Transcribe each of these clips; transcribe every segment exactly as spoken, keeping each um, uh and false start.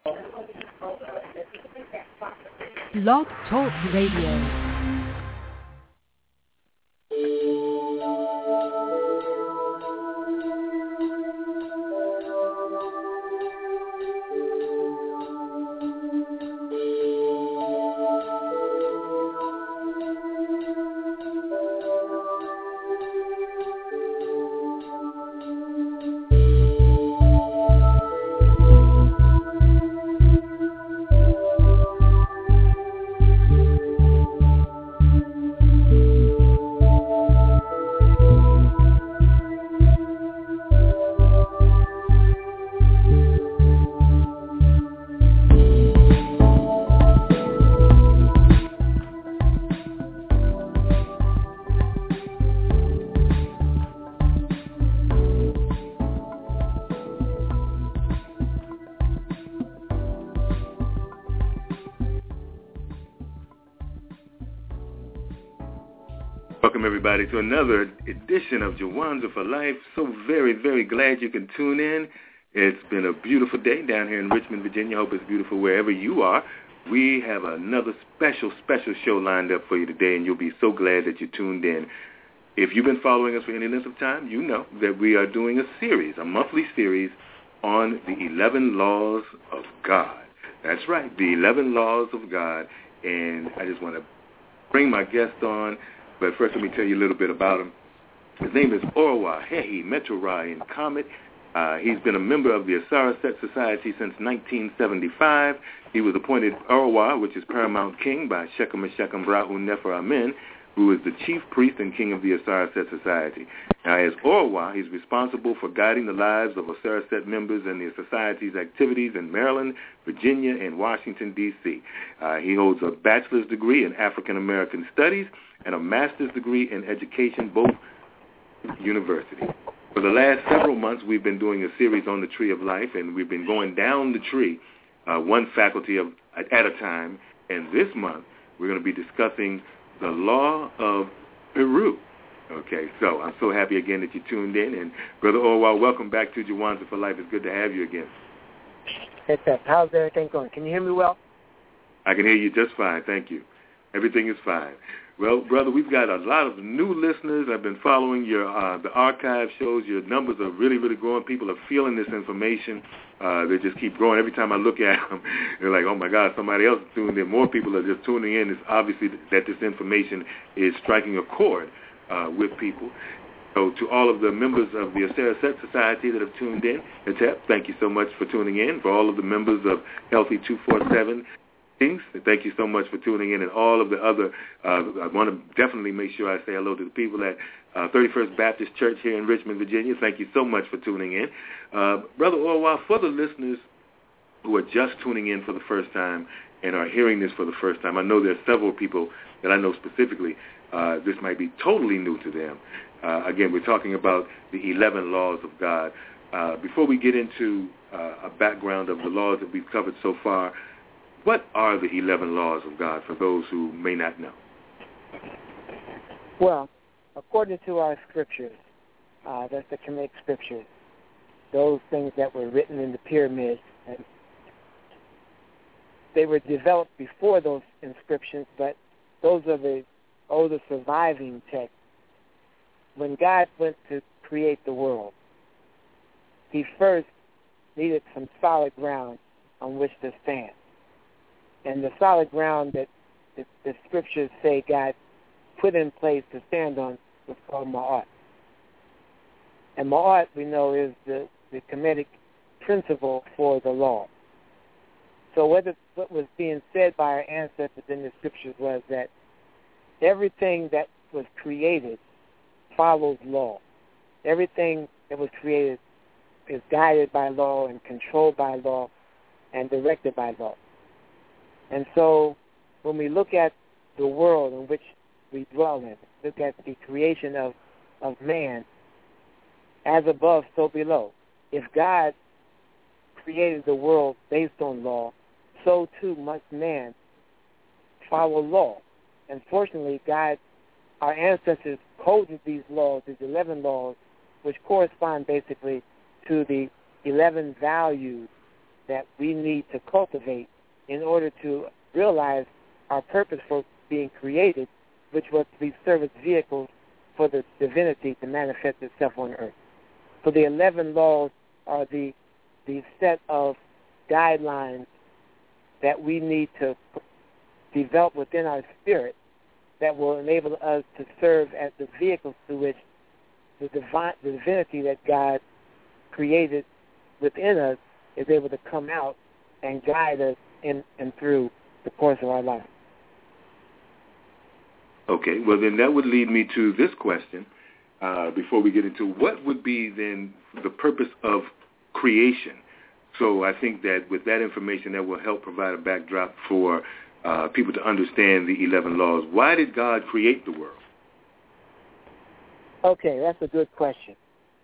Blog Talk Radio. Welcome, everybody, to another edition of Jawanza for Life. So very, very glad you can tune in. It's been a beautiful day down here in Richmond, Virginia. Hope it's beautiful wherever you are. We have another special, special show lined up for you today, and you'll be so glad that you tuned in. If you've been following us for any length of time, you know that we are doing a series, a monthly series, on the eleven Laws of God. That's right, the eleven Laws of God. And I just want to bring my guest on. But first, let me tell you a little bit about him. His name is Orwa Hehi Metrorayan Comet. Uh, he's been a member of the Asaraset Society since nineteen seventy-five. He was appointed Orwa, which is Paramount King, by Shechem Shechem Brahu Nefer Amen, who is the chief priest and king of the Asaraset Society. Now, as Orwa, he's responsible for guiding the lives of Asaraset members and the Society's activities in Maryland, Virginia, and Washington, D C Uh, he holds a bachelor's degree in African American Studies and a master's degree in education, both universities. For the last several months, we've been doing a series on the Tree of Life, and we've been going down the tree, uh, one faculty of, at a time. And this month, we're going to be discussing the Law of Peru. Okay, so I'm so happy again that you tuned in. And Brother Orwa, welcome back to Jawanza for Life. It's good to have you again. Hey, Seth, how's everything going? Can you hear me well? I can hear you just fine, thank you. Everything is fine. Well, brother, we've got a lot of new listeners. I've been following your uh, the archive shows. Your numbers are really, really growing. People are feeling this information. Uh, they just keep growing. Every time I look at them, they're like, oh, my God, somebody else is tuning in. More people are just tuning in. It's obviously that this information is striking a chord uh, with people. So to all of the members of the Asaraset Society that have tuned in, Etep, thank you so much for tuning in. For all of the members of Healthy two forty-seven, thank you so much for tuning in, and all of the other, uh, I want to definitely make sure I say hello to the people at uh, thirty-first Baptist Church here in Richmond, Virginia. Thank you so much for tuning in. Uh, Brother Orwa, for the listeners who are just tuning in for the first time and are hearing this for the first time, I know there are several people that I know specifically uh, this might be totally new to them. Uh, again, we're talking about the eleven Laws of God. Uh, before we get into uh, a background of the laws that we've covered so far, what are the eleven Laws of God for those who may not know? Well, according to our scriptures, uh, that's the Kemetic scriptures, those things that were written in the pyramids, and they were developed before those inscriptions, but those are the older surviving texts. When God went to create the world, he first needed some solid ground on which to stand. And the solid ground that the, the scriptures say God put in place to stand on was called Ma'at. And Ma'at, we know, is the, the Kemetic principle for the law. So what, it, what was being said by our ancestors in the scriptures was that everything that was created follows law. Everything that was created is guided by law and controlled by law and directed by law. And so when we look at the world in which we dwell in, look at the creation of, of man, as above, so below. If God created the world based on law, so too must man follow law. And fortunately, God, our ancestors coded these laws, these eleven laws, which correspond basically to the eleven values that we need to cultivate in order to realize our purpose for being created, which was to be service vehicles for the divinity to manifest itself on earth. So the eleven laws are the the set of guidelines that we need to develop within our spirit that will enable us to serve as the vehicles through which the divine, the divinity that God created within us is able to come out and guide us in and through the course of our life. Okay, well then that would lead me to this question uh, before we get into what would be then the purpose of creation. So I think that with that information that will help provide a backdrop for uh, people to understand the eleven laws. Why did God create the world? Okay, that's a good question.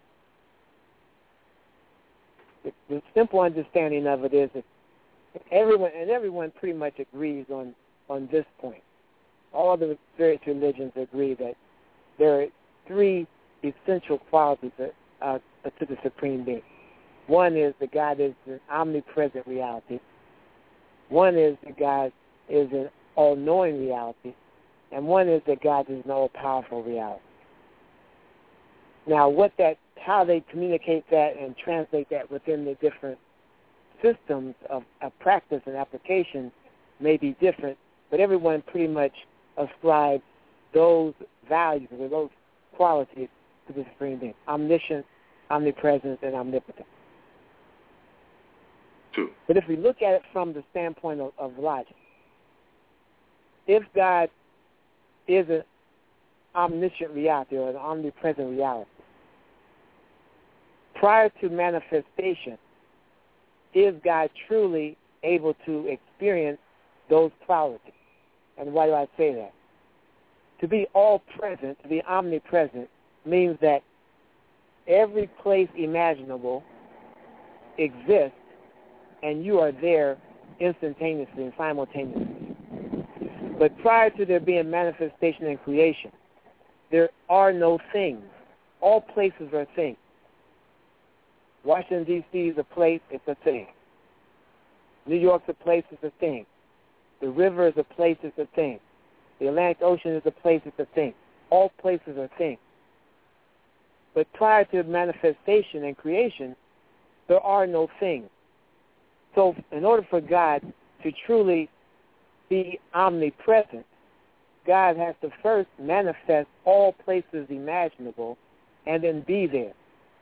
The, the simple understanding of it is that everyone, and everyone pretty much agrees on, on this point. All the various religions agree that there are three essential qualities uh, to the Supreme Being. One is that God is an omnipresent reality. One is that God is an all-knowing reality. And one is that God is an all-powerful reality. Now, what that, how they communicate that and translate that within the different systems of, of practice and application may be different, but everyone pretty much ascribes those values or those qualities to the Supreme Being: omniscience, omnipresence, and omnipotence. True. But if we look at it from the standpoint of, of logic, if God is an omniscient reality or an omnipresent reality, prior to manifestation, is God truly able to experience those qualities? And why do I say that? To be all-present, to be omnipresent, means that every place imaginable exists and you are there instantaneously and simultaneously. But prior to there being manifestation and creation, there are no things. All places are things. Washington, D C is a place, it's a thing. New York's a place, it's a thing. The river is a place, it's a thing. The Atlantic Ocean is a place, it's a thing. All places are things. But prior to manifestation and creation, there are no things. So in order for God to truly be omnipresent, God has to first manifest all places imaginable and then be there.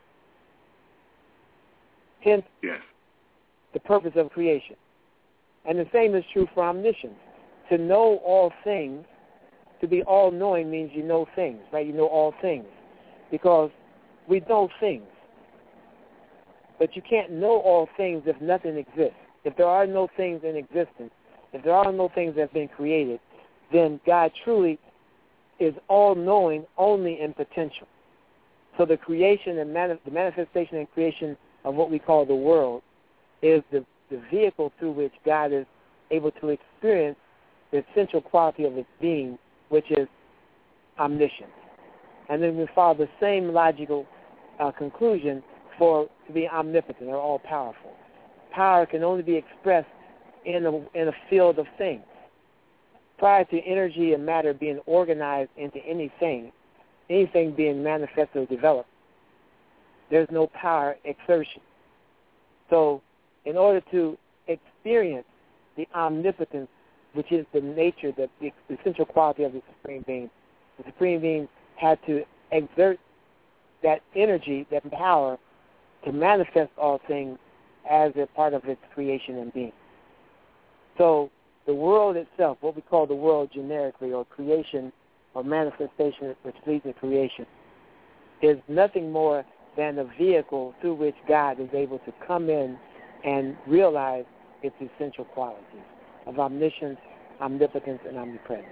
Hence, yes, the purpose of creation. And the same is true for omniscience. To know all things, to be all-knowing means you know things, right? You know all things. Because we know things. But you can't know all things if nothing exists. If there are no things in existence, if there are no things that have been created, then God truly is all-knowing only in potential. So the creation and mani- the manifestation and creation of what we call the world is the, the vehicle through which God is able to experience the essential quality of its being, which is omniscience. And then we follow the same logical uh, conclusion for to be omnipotent or all-powerful. Power can only be expressed in a, in a field of things. Prior to energy and matter being organized into anything, anything being manifested or developed, there's no power exertion. So in order to experience the omnipotence, which is the nature, the, the essential quality of the Supreme Being, the Supreme Being had to exert that energy, that power, to manifest all things as a part of its creation and being. So the world itself, what we call the world generically, or creation or manifestation which leads to creation, is nothing more than a vehicle through which God is able to come in and realize its essential qualities of omniscience, omnipotence, and omnipresence.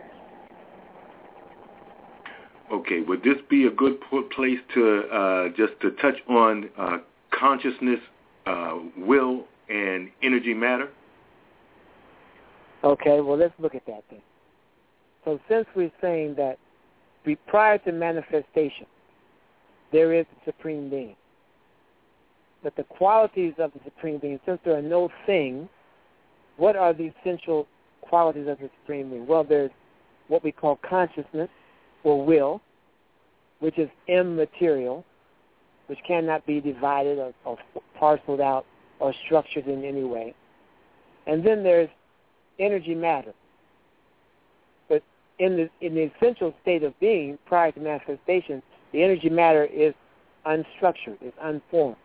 Okay, would this be a good place to uh, just to touch on uh, consciousness, uh, will, and energy matter? Okay, well, let's look at that then. So since we're saying that we, prior to manifestation, there is a Supreme Being, but the qualities of the Supreme Being, since there are no things, what are the essential qualities of the Supreme Being? Well, there's what we call consciousness or will, which is immaterial, which cannot be divided or, or parceled out or structured in any way. And then there's energy matter. But in the in the essential state of being, prior to manifestation, the energy matter is unstructured, it's unformed.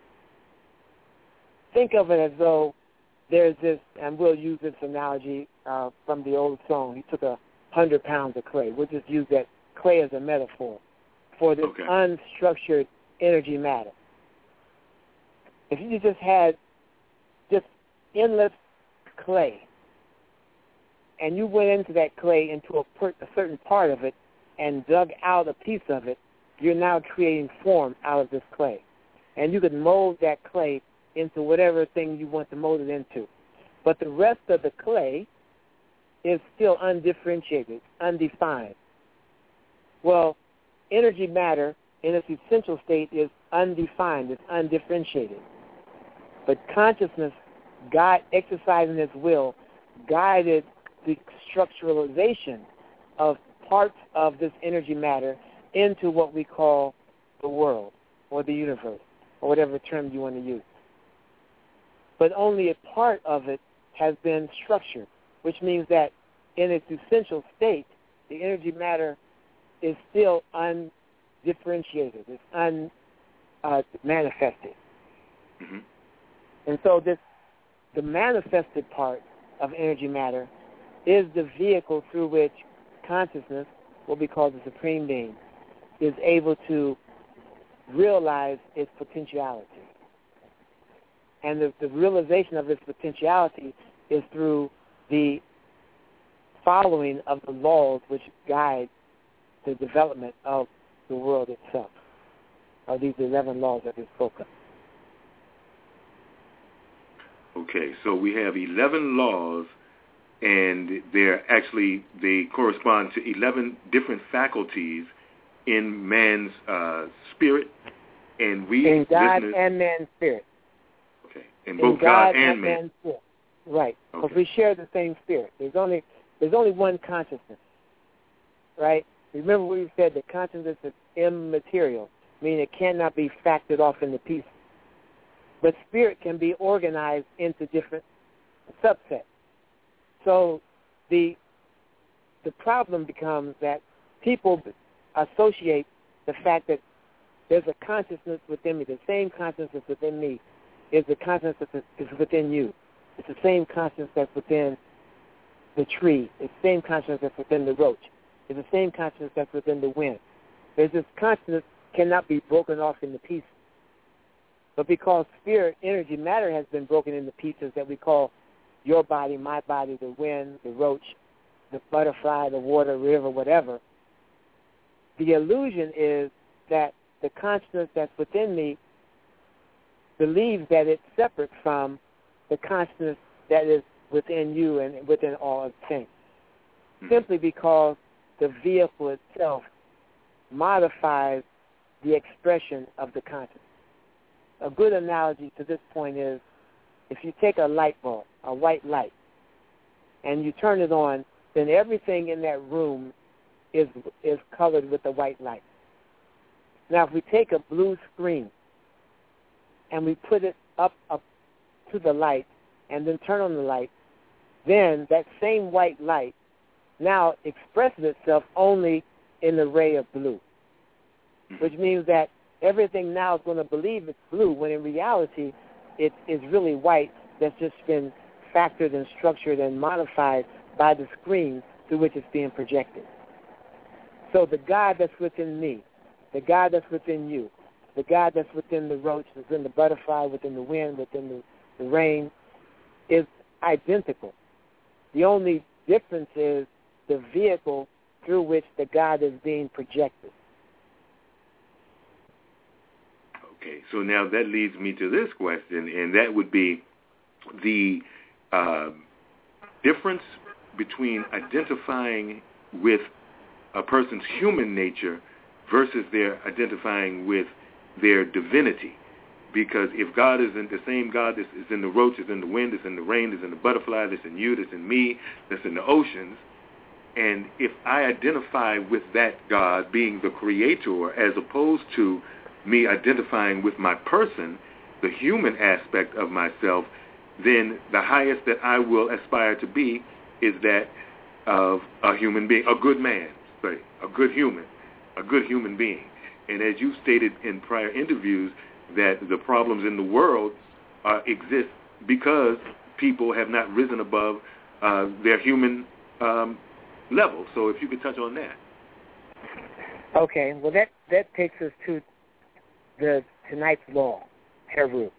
Think of it as though there's this, and we'll use this analogy uh, from the old song. He took a hundred pounds of clay. We'll just use that clay as a metaphor for this okay. unstructured energy matter. If you just had just endless clay, and you went into that clay, into a, per, a certain part of it, and dug out a piece of it, you're now creating form out of this clay. And you could mold that clay into whatever thing you want to mold it into. But the rest of the clay is still undifferentiated, undefined. Well, energy matter in its essential state is undefined, it's undifferentiated. But consciousness, God exercising its will, guided the structuralization of parts of this energy matter into what we call the world or the universe, or whatever term you want to use. But only a part of it has been structured, which means that in its essential state, the energy matter is still undifferentiated, it's unmanifested. Uh, mm-hmm. And so this, the manifested part of energy matter is the vehicle through which consciousness, what we call the Supreme Being, is able to realize its potentiality. And the, the realization of its potentiality is through the following of the laws which guide the development of the world itself, or these eleven laws that we spoke of. Okay, so we have eleven laws, and they're actually, they correspond to eleven different faculties in man's uh, spirit, and we in God listeners, and man's spirit. Okay, in, in both God, God and, and man. man's spirit. Right, Okay. because we share the same spirit. There's only there's only one consciousness, right? Remember we said that consciousness is immaterial, meaning it cannot be factored off into pieces. But spirit can be organized into different subsets. So the the problem becomes that people associate the fact that there's a consciousness within me. The same consciousness within me is the consciousness that is within you. It's the same consciousness that's within the tree. It's the same consciousness that's within the roach. It's the same consciousness that's within the wind. There's this consciousness cannot be broken off into pieces. But because spirit, energy, matter has been broken into pieces that we call your body, my body, the wind, the roach, the butterfly, the water, river, whatever, the illusion is that the consciousness that's within me believes that it's separate from the consciousness that is within you and within all of things, mm-hmm. simply because the vehicle itself modifies the expression of the consciousness. A good analogy to this point is if you take a light bulb, a white light, and you turn it on, then everything in that room is is colored with the white light. Now, if we take a blue screen and we put it up, up to the light and then turn on the light, then that same white light now expresses itself only in the ray of blue, which means that everything now is going to believe it's blue when in reality it is really white that's just been factored and structured and modified by the screen through which it's being projected. So the God that's within me, the God that's within you, the God that's within the roach, within the butterfly, within the wind, within the, the rain, is identical. The only difference is the vehicle through which the God is being projected. Okay, so now that leads me to this question, and that would be the uh, difference between identifying with a person's human nature versus their identifying with their divinity. Because if God isn't the same God that is in the roach, is in the wind, is in the rain, is in the butterfly, that's in you, that's in me, that's in the oceans, and if I identify with that God being the creator as opposed to me identifying with my person, the human aspect of myself, then the highest that I will aspire to be is that of a human being, a good man, say, a good human, a good human being. And as you stated in prior interviews, that the problems in the world uh, exist because people have not risen above uh, their human um, level. So if you could touch on that. Okay, well that, that takes us to the tonight's law, Heru.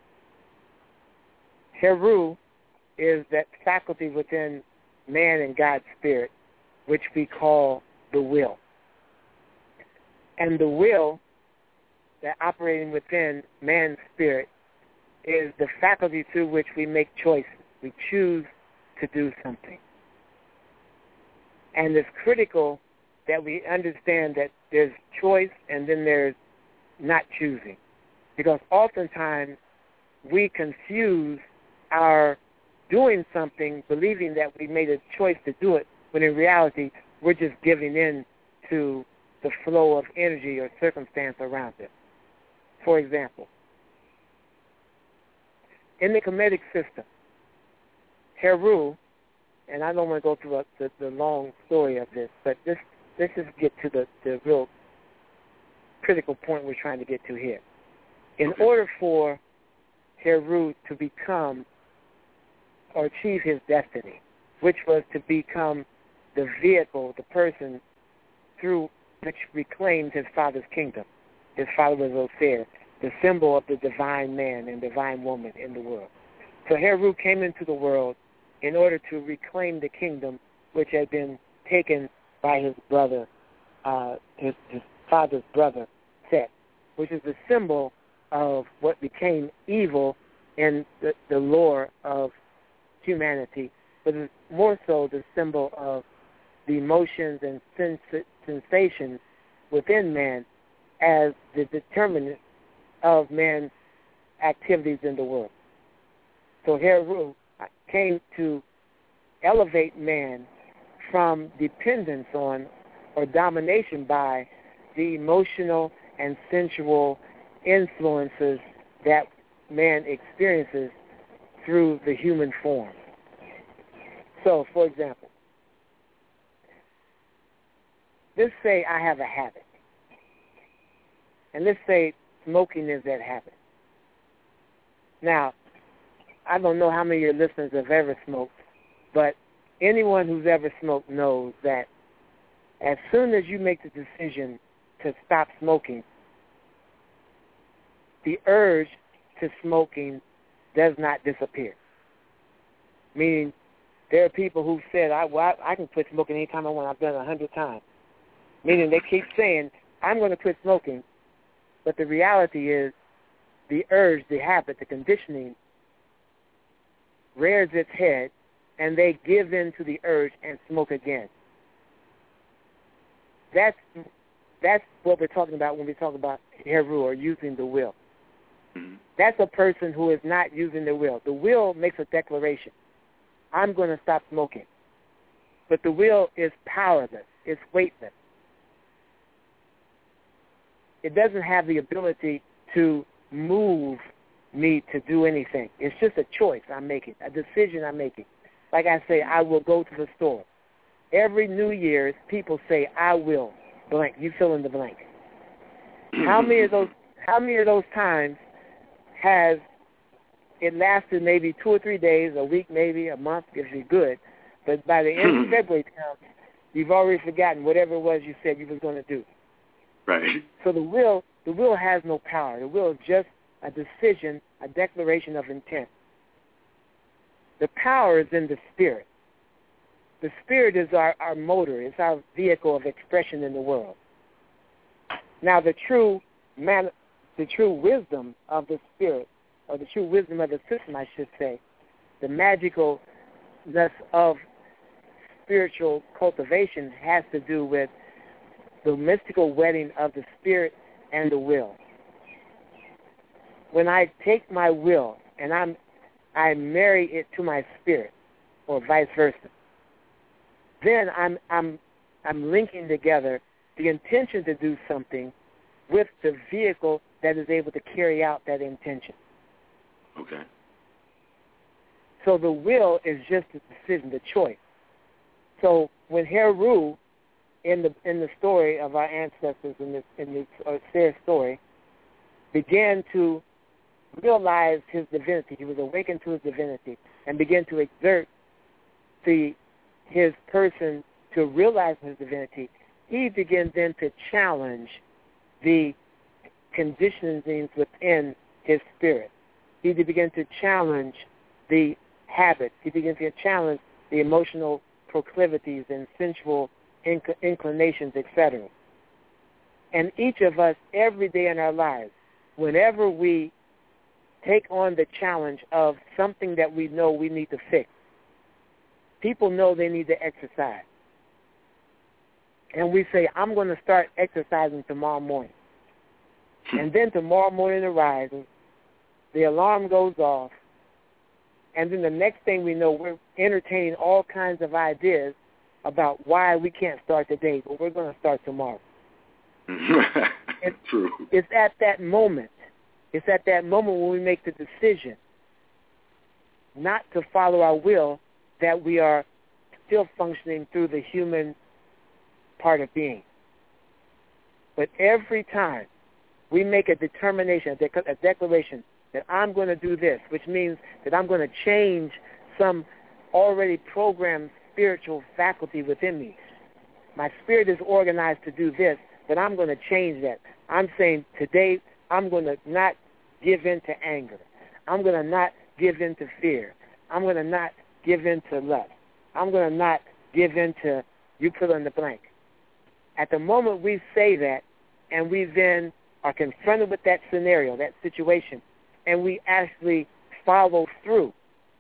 Heru is that faculty within man and God's spirit, which we call the will. And the will that operating within man's spirit is the faculty through which we make choices. We choose to do something. And it's critical that we understand that there's choice and then there's not choosing. Because oftentimes we confuse our doing something, believing that we made a choice to do it, when in reality we're just giving in to the flow of energy or circumstance around it. For example, in the Kemetic system, Heru, and I don't want to go through a, the, the long story of this, but this, let's just get to the, the real critical point we're trying to get to here. In order for Heru to become or achieve his destiny, which was to become the vehicle, the person through which reclaimed his father's kingdom. His father was Osiris, the symbol of the divine man and divine woman in the world. So Heru came into the world in order to reclaim the kingdom which had been taken by his brother, uh, his, his father's brother, Set, which is the symbol of what became evil in the, the lore of humanity, but it's more so the symbol of the emotions and sens- sensations within man as the determinant of man's activities in the world. So Heru came to elevate man from dependence on or domination by the emotional and sensual influences that man experiences through the human form. So, for example, let's say I have a habit. And let's say smoking is that habit. Now, I don't know how many of your listeners have ever smoked, but anyone who's ever smoked knows that as soon as you make the decision to stop smoking, the urge to smoking does not disappear. Meaning, there are people who said, I, well, I, I can quit smoking anytime I want. I've done it a hundred times. Meaning they keep saying, I'm going to quit smoking, but the reality is the urge, the habit, the conditioning rears its head, and they give in to the urge and smoke again. That's that's what we're talking about when we talk about Heru, or using the will. Mm-hmm. That's a person who is not using the will. The will makes a declaration. I'm going to stop smoking. But the will is powerless. It's weightless. It doesn't have the ability to move me to do anything. It's just a choice I'm making, a decision I'm making. Like I say, I will go to the store. Every New Year's, people say, I will blank. You fill in the blank. How many of those how many of those times has it lasted maybe two or three days, a week maybe, a month if you're good, but by the end of February comes, you've already forgotten whatever it was you said you was going to do. Right. So the will, the will has no power. The will is just a decision, a declaration of intent. The power is in the spirit. The spirit is our, our motor. It's our vehicle of expression in the world. Now, the true man, the true wisdom of the spirit, or the true wisdom of the system, I should say, the magicalness of spiritual cultivation has to do with the mystical wedding of the spirit and the will. when I take my will and I'm, I marry it to my spirit, or vice versa, then I'm, I'm, I'm linking together the intention to do something with the vehicle that is able to carry out that intention. Okay. So the will is just the decision, the choice. So when Heru, in the in the story of our ancestors in this in this uh, Seir story, began to realize his divinity, he was awakened to his divinity, and began to exert the his person to realize his divinity, he began then to challenge the conditionings within his spirit. He began to challenge the habits. He began to challenge the emotional proclivities and sensual inc- inclinations, et cetera. And each of us, every day in our lives, whenever we take on the challenge of something that we know we need to fix, people know they need to exercise. And we say, I'm going to start exercising tomorrow morning. And then tomorrow morning arises, the alarm goes off, and then the next thing we know, we're entertaining all kinds of ideas about why we can't start today, but we're going to start tomorrow. it's, True. It's at that moment. It's at that moment when we make the decision not to follow our will that we are still functioning through the human part of being. But every time we make a determination, a, dec- a declaration that I'm going to do this, which means that I'm going to change some already programmed spiritual faculty within me. My spirit is organized to do this, but I'm going to change that. I'm saying today I'm going to not give in to anger. I'm going to not give in to fear. I'm going to not give in to lust. I'm going to not give in to you fill in the blank. At the moment we say that and we then are confronted with that scenario, that situation, and we actually follow through,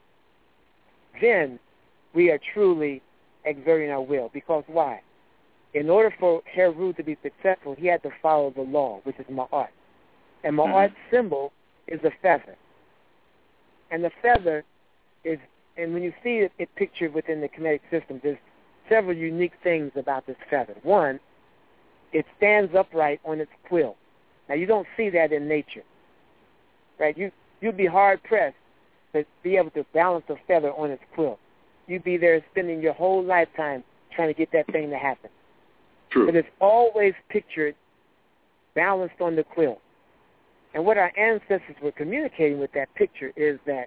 then we are truly exerting our will. Because why? In order for Heru to be successful, he had to follow the law, which is Ma'at. And Ma'at's mm-hmm. symbol is a feather. And the feather is, and when you see it, it pictured within the Kemetic system, there's several unique things about this feather. One, it stands upright on its quill. Now, you don't see that in nature, right? You, you'd be hard-pressed to be able to balance a feather on its quill. You'd be there spending your whole lifetime trying to get that thing to happen. True. But it's always pictured balanced on the quill. And what our ancestors were communicating with that picture is that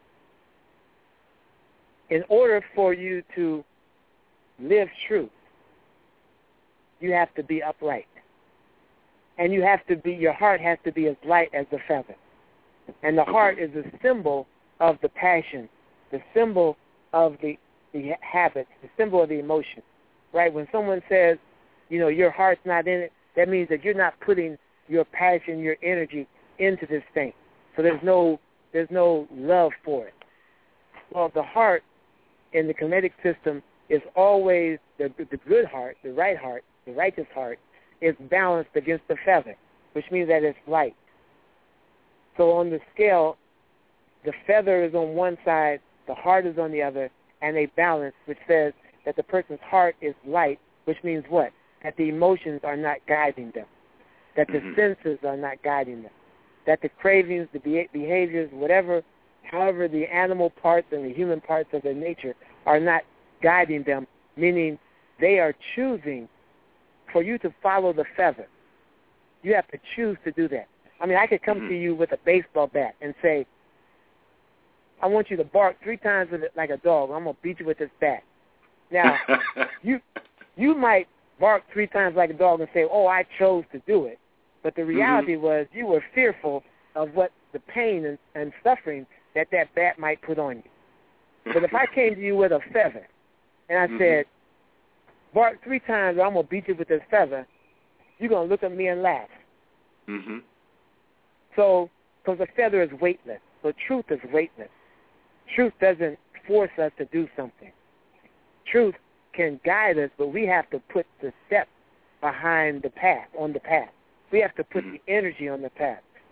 in order for you to live truth, you have to be upright. And you have to be, your heart has to be as light as the feather. And the heart is a symbol of the passion, the symbol of the, the habits, the symbol of the emotion, right? When someone says, you know, your heart's not in it, that means that you're not putting your passion, your energy into this thing. So there's no, there's no love for it. Well, the heart in the Kemetic system is always the, the good heart, the right heart, the righteous heart, is balanced against the feather, which means that it's light. So on the scale, the feather is on one side, the heart is on the other, and they balance, which says that the person's heart is light, which means what? That the emotions are not guiding them, that the mm-hmm. senses are not guiding them, that the cravings, the be- behaviors, whatever, however the animal parts and the human parts of their nature are not guiding them, meaning they are choosing for you to follow the feather. You have to choose to do that. I mean, I could come mm-hmm. to you with a baseball bat and say, I want you to bark three times with it like a dog. I'm going to beat you with this bat. Now, you you might bark three times like a dog and say, oh, I chose to do it. But the reality mm-hmm. was you were fearful of what the pain and, and suffering that that bat might put on you. But if I came to you with a feather and I mm-hmm. said, bark three times or I'm going to beat you with this feather, you're going to look at me and laugh. Mm-hmm. So, because the feather is weightless. So truth is weightless. Truth doesn't force us to do something. Truth can guide us, but we have to put the step behind the path, on the path. We have to put mm-hmm. the energy on the path.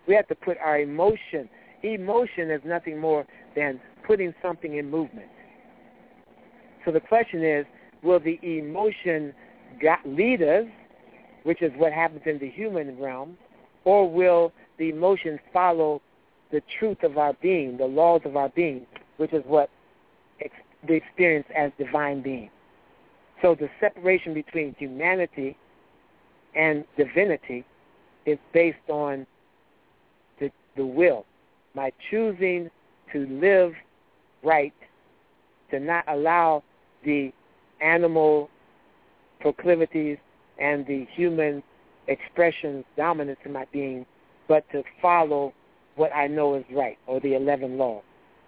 We have to put our emotion. Emotion is nothing more than putting something in movement. So the question is, will the emotion lead us, which is what happens in the human realm, or will the emotion follow the truth of our being, the laws of our being, which is what ex- we experience as divine being? So the separation between humanity and divinity is based on the, the will, my choosing to live right, to not allow the animal proclivities and the human expressions dominant in my being, but to follow what I know is right, or the eleven laws.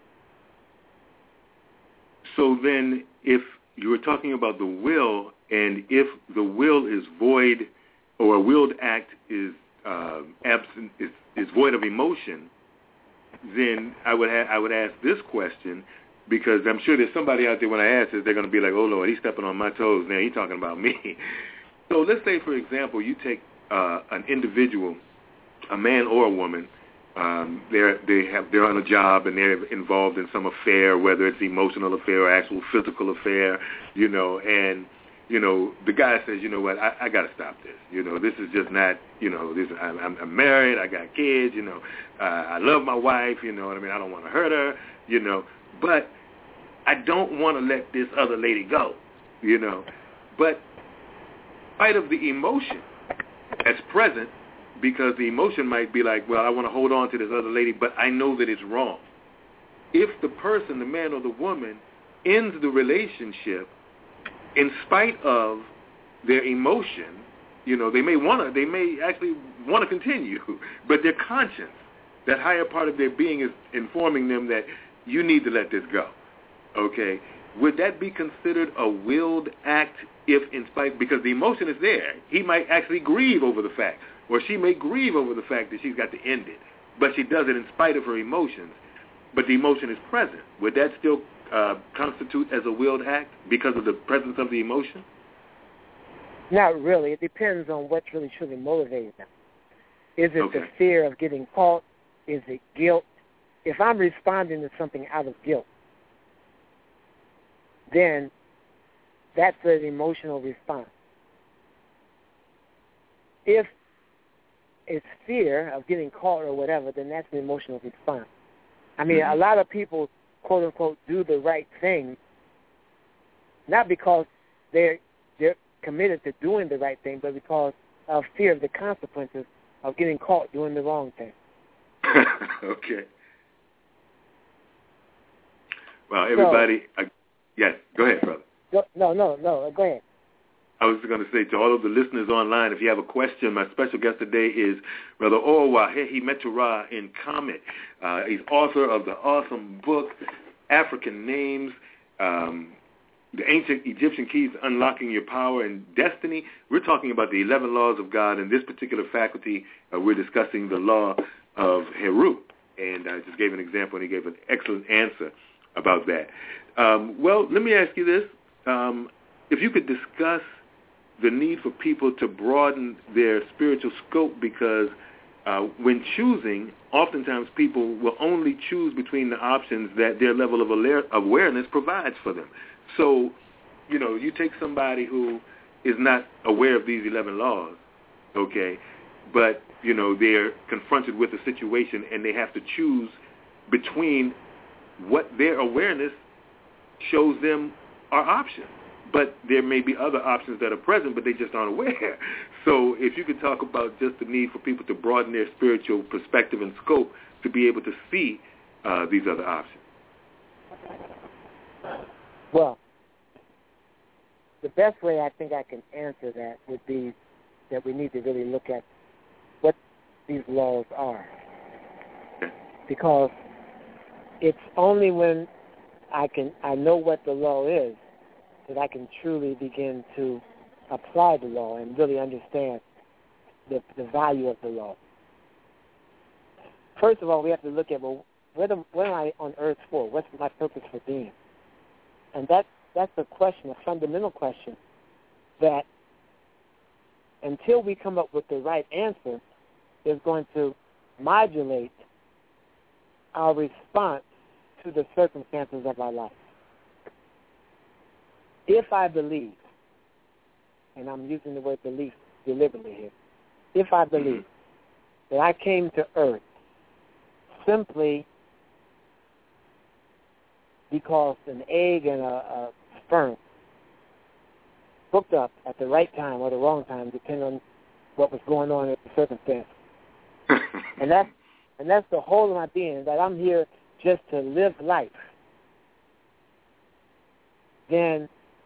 So then if you were talking about the will, and if the will is void, or a willed act is uh, absent, is, is void of emotion, then I would ha- I would ask this question, because I'm sure there's somebody out there when I ask this, they're going to be like, oh, Lord, he's stepping on my toes now. He's talking about me. So let's say, for example, you take uh, an individual, a man or a woman, um, they're, they have, they're on a job and they're involved in some affair, whether it's emotional affair or actual physical affair, you know, and, you know, the guy says, you know what, I, I got to stop this. You know, this is just not, you know, this. I'm, I'm married, I got kids, you know, uh, I love my wife, you know what I mean, I don't want to hurt her, you know, but I don't want to let this other lady go, you know. But in spite of the emotion that's present, because the emotion might be like, well, I want to hold on to this other lady, but I know that it's wrong. If the person, the man or the woman, ends the relationship in spite of their emotion, you know, they may want to, they may actually want to continue, but their conscience, that higher part of their being, is informing them that you need to let this go. Okay, would that be considered a willed act if in spite, because the emotion is there, he might actually grieve over the fact, or she may grieve over the fact that she's got to end it, but she does it in spite of her emotions, but the emotion is present. Would that still uh, constitute as a willed act because of the presence of the emotion? Not really. It depends on what's really truly motivating them. Is it okay. the fear of getting caught? Is it guilt? If I'm responding to something out of guilt, then that's an emotional response. If it's fear of getting caught or whatever, then that's an emotional response. I mean, mm-hmm. a lot of people, quote unquote, do the right thing, not because they're they're committed to doing the right thing, but because of fear of the consequences of getting caught doing the wrong thing. Okay. Well, everybody. So, I, yes, go ahead, brother. Go, no, no, no. Go ahead. I was going to say to all of the listeners online, if you have a question, my special guest today is Brother Owahehi Metura in Comet. Uh, he's author of the awesome book, African Names, um, The Ancient Egyptian Keys to Unlocking Your Power and Destiny. We're talking about the eleven laws of God. In this particular faculty, uh, we're discussing the law of Heru. And I just gave an example, and he gave an excellent answer about that. Um, well, let me ask you this. Um, if you could discuss the need for people to broaden their spiritual scope, because uh, when choosing, oftentimes people will only choose between the options that their level of awareness provides for them. So, you know, you take somebody who is not aware of these eleven laws, okay, but, you know, they're confronted with a situation and they have to choose between what their awareness shows them are options. But there may be other options that are present, but they just aren't aware. So if you could talk about just the need for people to broaden their spiritual perspective and scope to be able to see uh, these other options. Well, the best way I think I can answer that would be that we need to really look at what these laws are. Okay. Because it's only when I can I know what the law is that I can truly begin to apply the law and really understand the, the value of the law. First of all, we have to look at, well, what am, what am I on earth for? What's my purpose for being? And that, that's a question, a fundamental question, that until we come up with the right answer is going to modulate our response to the circumstances of our life. If I believe, and I'm using the word belief deliberately here, if I believe that I came to earth simply because an egg and a, a sperm hooked up at the right time or the wrong time, depending on what was going on in the circumstance. and that's and that's the whole of my being, that I'm here just to live life. Then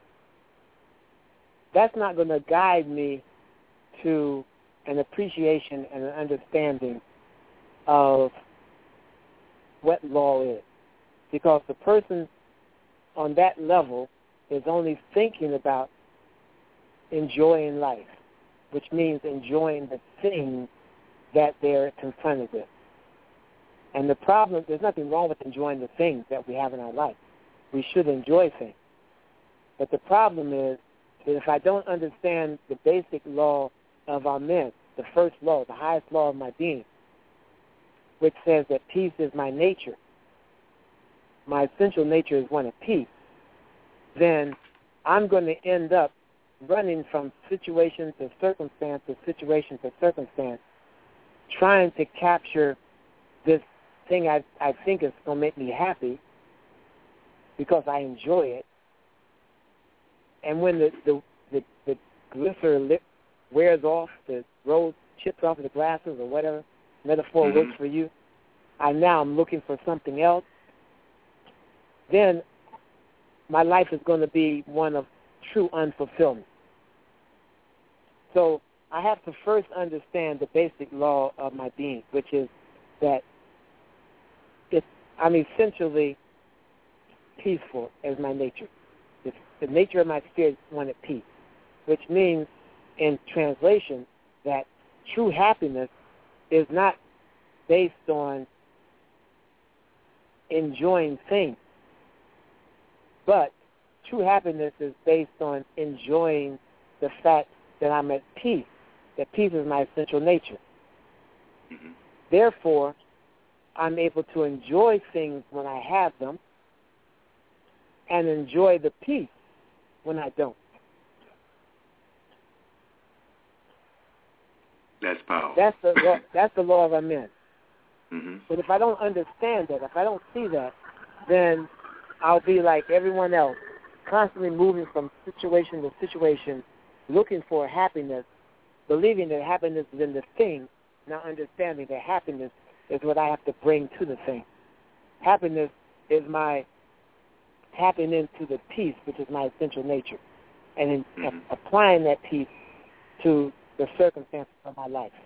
that's not going to guide me to an appreciation and an understanding of what law is. Because the person on that level is only thinking about enjoying life, which means enjoying the things that they're confronted with. And the problem, there's nothing wrong with enjoying the things that we have in our life. We should enjoy things. But the problem is that if I don't understand the basic law of our men, the first law, the highest law of my being, which says that peace is my nature, my essential nature is one of peace, then I'm going to end up running from situation to circumstance to situation to circumstance, trying to capture this thing I, I think is going to make me happy because I enjoy it. And when the, the, the, the glitter lip wears off, the rose chips off of the glasses or whatever metaphor mm-hmm. works for you, I now am looking for something else. Then my life is going to be one of true unfulfillment. So I have to first understand the basic law of my being, which is that it's, I'm essentially peaceful as my nature. It's the nature of my spirit is one of peace, which means in translation that true happiness is not based on enjoying things, but true happiness is based on enjoying the fact that I'm at peace, that peace is my essential nature. Mm-hmm. Therefore, I'm able to enjoy things when I have them and enjoy the peace when I don't. That's powerful. That's the law, that's the law of our men. Mm-hmm. But if I don't understand that, if I don't see that, then I'll be like everyone else, constantly moving from situation to situation, looking for happiness, believing that happiness is in the thing, not understanding that happiness is what I have to bring to the thing. Happiness is my tapping into the peace, which is my essential nature, and in mm-hmm. a- applying that peace to the circumstances of my life.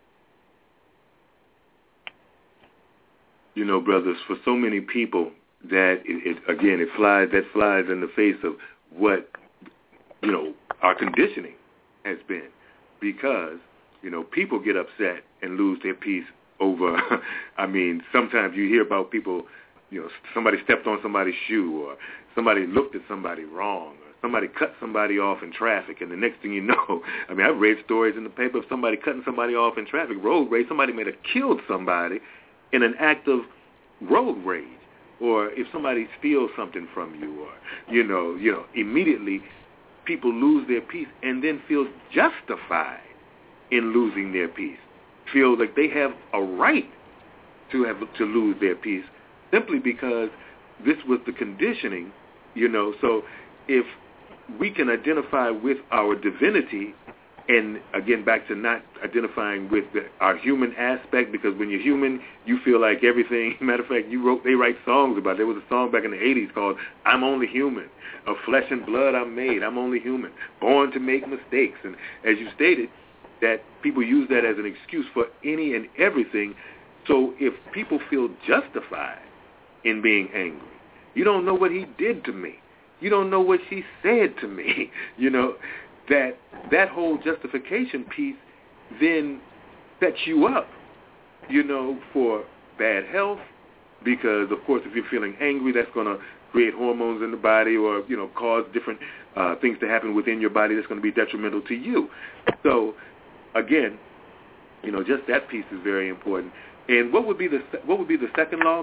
You know, brothers, for so many people, that it, it again, it flies, that flies in the face of what, you know, our conditioning has been. Because, you know, people get upset and lose their peace over, I mean, sometimes you hear about people, you know, somebody stepped on somebody's shoe, or somebody looked at somebody wrong, or somebody cut somebody off in traffic, and the next thing you know, I mean, I've read stories in the paper of somebody cutting somebody off in traffic, road rage, somebody may have killed somebody in an act of road rage. Or if somebody steals something from you, or, you know, you know, immediately people lose their peace and then feel justified in losing their peace, feel like they have a right to have to lose their peace simply because this was the conditioning, you know. So if we can identify with our divinity, and again, back to not identifying with the, our human aspect, because when you're human, you feel like everything. Matter of fact, you wrote, they write songs about it. There was a song back in the eighties called "I'm Only Human." Of flesh and blood I'm made. I'm only human, born to make mistakes. And as you stated, that people use that as an excuse for any and everything. So if people feel justified in being angry, you don't know what he did to me. You don't know what she said to me. You know, that that whole justification piece then sets you up, you know, for bad health, because, of course, if you're feeling angry, that's going to create hormones in the body, or, you know, cause different uh, things to happen within your body that's going to be detrimental to you. So, again, you know, just that piece is very important. And what would be the what would be the second law?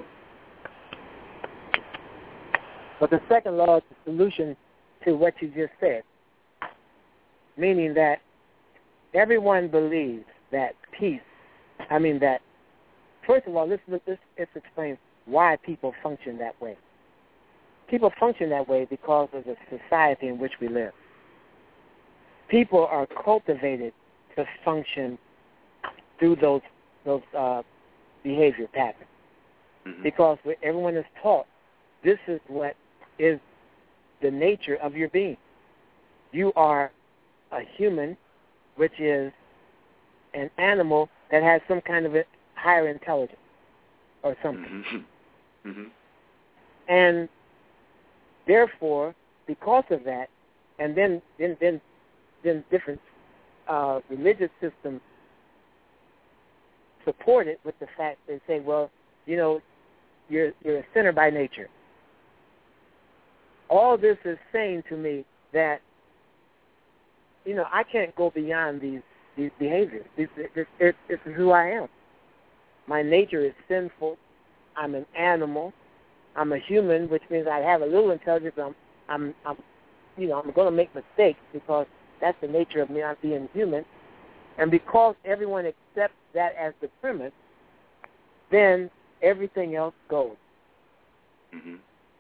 But the second law is the solution to what you just said, meaning that everyone believes that peace, I mean that, first of all, let's, let's, let's explain why people function that way. People function that way because of the society in which we live. People are cultivated to function through those those uh, behavior patterns. Mm-hmm. Because everyone is taught this is what is the nature of your being. You are a human, which is an animal that has some kind of a higher intelligence or something. Mm-hmm. Mm-hmm. And therefore, because of that, and then then then, then different uh, religious systems support it with the fact they say, well, you know, you're you're a sinner by nature. All this is saying to me that, you know, I can't go beyond these these behaviors. This, this, this, this is who I am. My nature is sinful. I'm an animal. I'm a human, which means I have a little intelligence. I'm, I'm, I'm you know, I'm going to make mistakes because that's the nature of me, not being human. And because everyone accepts that as the premise, then everything else goes. Mm-hmm.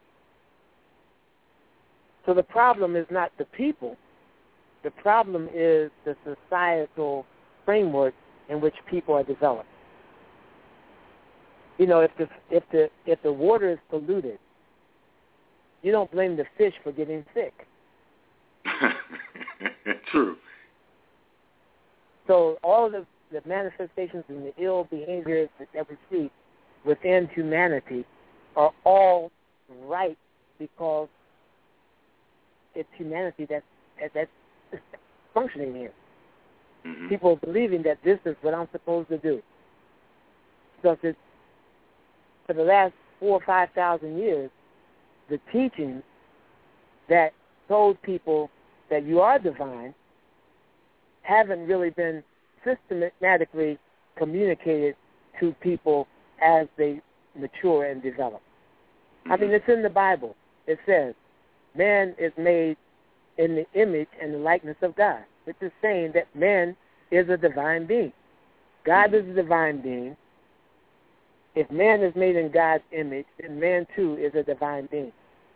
So the problem is not the people. The problem is the societal framework in which people are developed. You know, if the if the if the water is polluted, you don't blame the fish for getting sick. True. So all of the, the manifestations and the ill behaviors that, that we see within humanity are all right because it's humanity that's that's functioning here. Mm-hmm. People believing that this is what I'm supposed to do. So it's, for the last four or five thousand years, the teachings that told people that you are divine haven't really been systematically communicated to people as they mature and develop. Mm-hmm. I mean, it's in the Bible. It says, man is made in the image and the likeness of God, which is saying that man is a divine being. God is a divine being. If man is made in God's image, then man too is a divine being.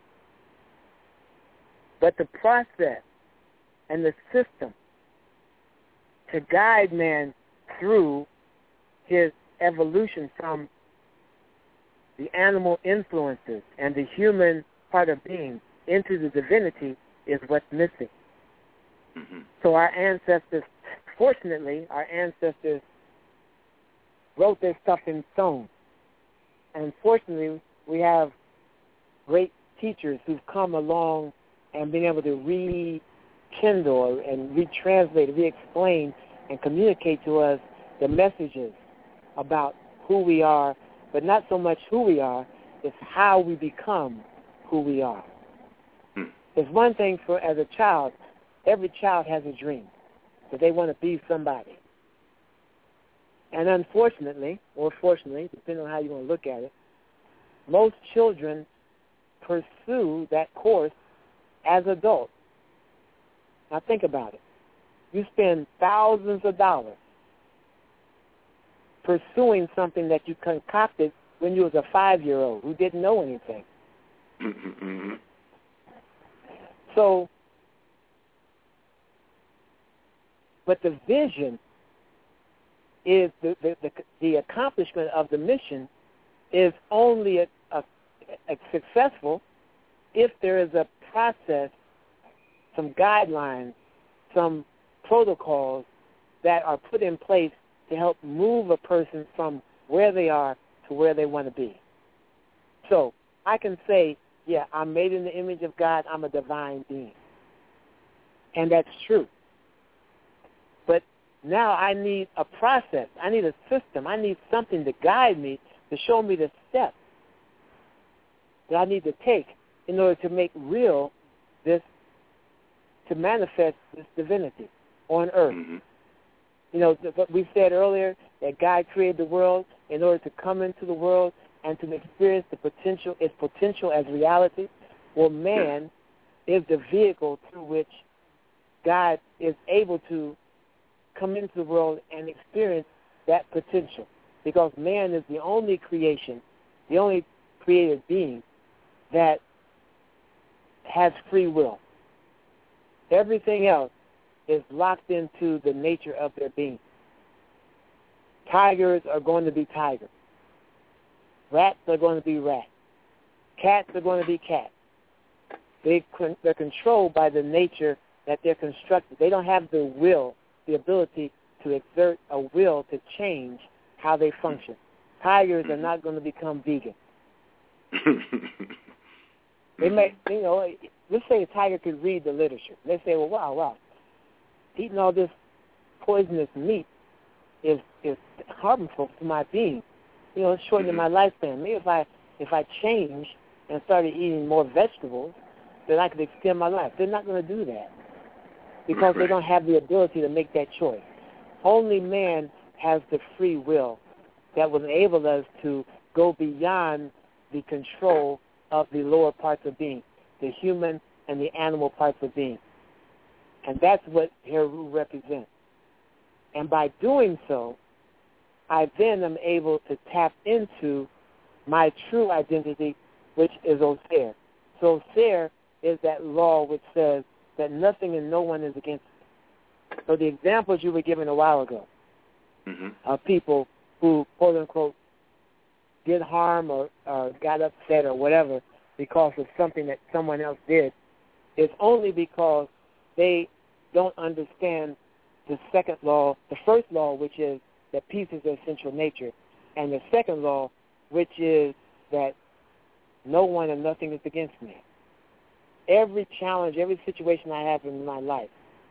But the process and the system to guide man through his evolution from the animal influences and the human part of being into the divinity is what's missing. Mm-hmm. So our ancestors, fortunately, our ancestors wrote their stuff in stone. And fortunately, we have great teachers who've come along and been able to rekindle and retranslate, re-explain, and communicate to us the messages about who we are, but not so much who we are, it's how we become who we are. It's one thing for, as a child, every child has a dream, that they want to be somebody. And unfortunately, or fortunately, depending on how you want to look at it, most children pursue that course as adults. Now think about it. You spend thousands of dollars pursuing something that you concocted when you was a five-year-old who didn't know anything. Mm-hmm. So, but the vision is the, the, the, the accomplishment of the mission is only a, a, a successful if there is a process, some guidelines, some protocols that are put in place to help move a person from where they are to where they want to be. So I can say, yeah, I'm made in the image of God. I'm a divine being. And that's true. But now I need a process. I need a system. I need something to guide me, to show me the steps that I need to take in order to make real this, to manifest this divinity on earth. Mm-hmm. You know, what we said earlier, that God created the world in order to come into the world and to experience the potential, its potential as reality? Well, man is the vehicle through which God is able to come into the world and experience that potential, because man is the only creation, the only created being that has free will. Everything else is locked into the nature of their being. Tigers are going to be tigers. Rats are going to be rats. Cats are going to be cats. They, they're controlled by the nature that they're constructed. They don't have the will, the ability to exert a will to change how they function. Tigers are not going to become vegan. They may, you know, let's say a tiger could read the literature. They say, well, wow, wow, eating all this poisonous meat is is harmful to my being. You know, it's shortening my lifespan. Maybe if I if I change and started eating more vegetables, then I could extend my life. They're not going to do that because they don't have the ability to make that choice. Only man has the free will that will enable us to go beyond the control of the lower parts of being, the human and the animal parts of being. And that's what Heru represents. And by doing so, I then am able to tap into my true identity, which is Osir. So Osir is that law which says that nothing and no one is against me. So the examples you were given a while ago mm-hmm. of people who, quote unquote, did harm or, or got upset or whatever because of something that someone else did, is only because they don't understand the second law, the first law, which is that peace is their essential nature, and the second law, which is that no one and nothing is against me. Every challenge, every situation I have in my life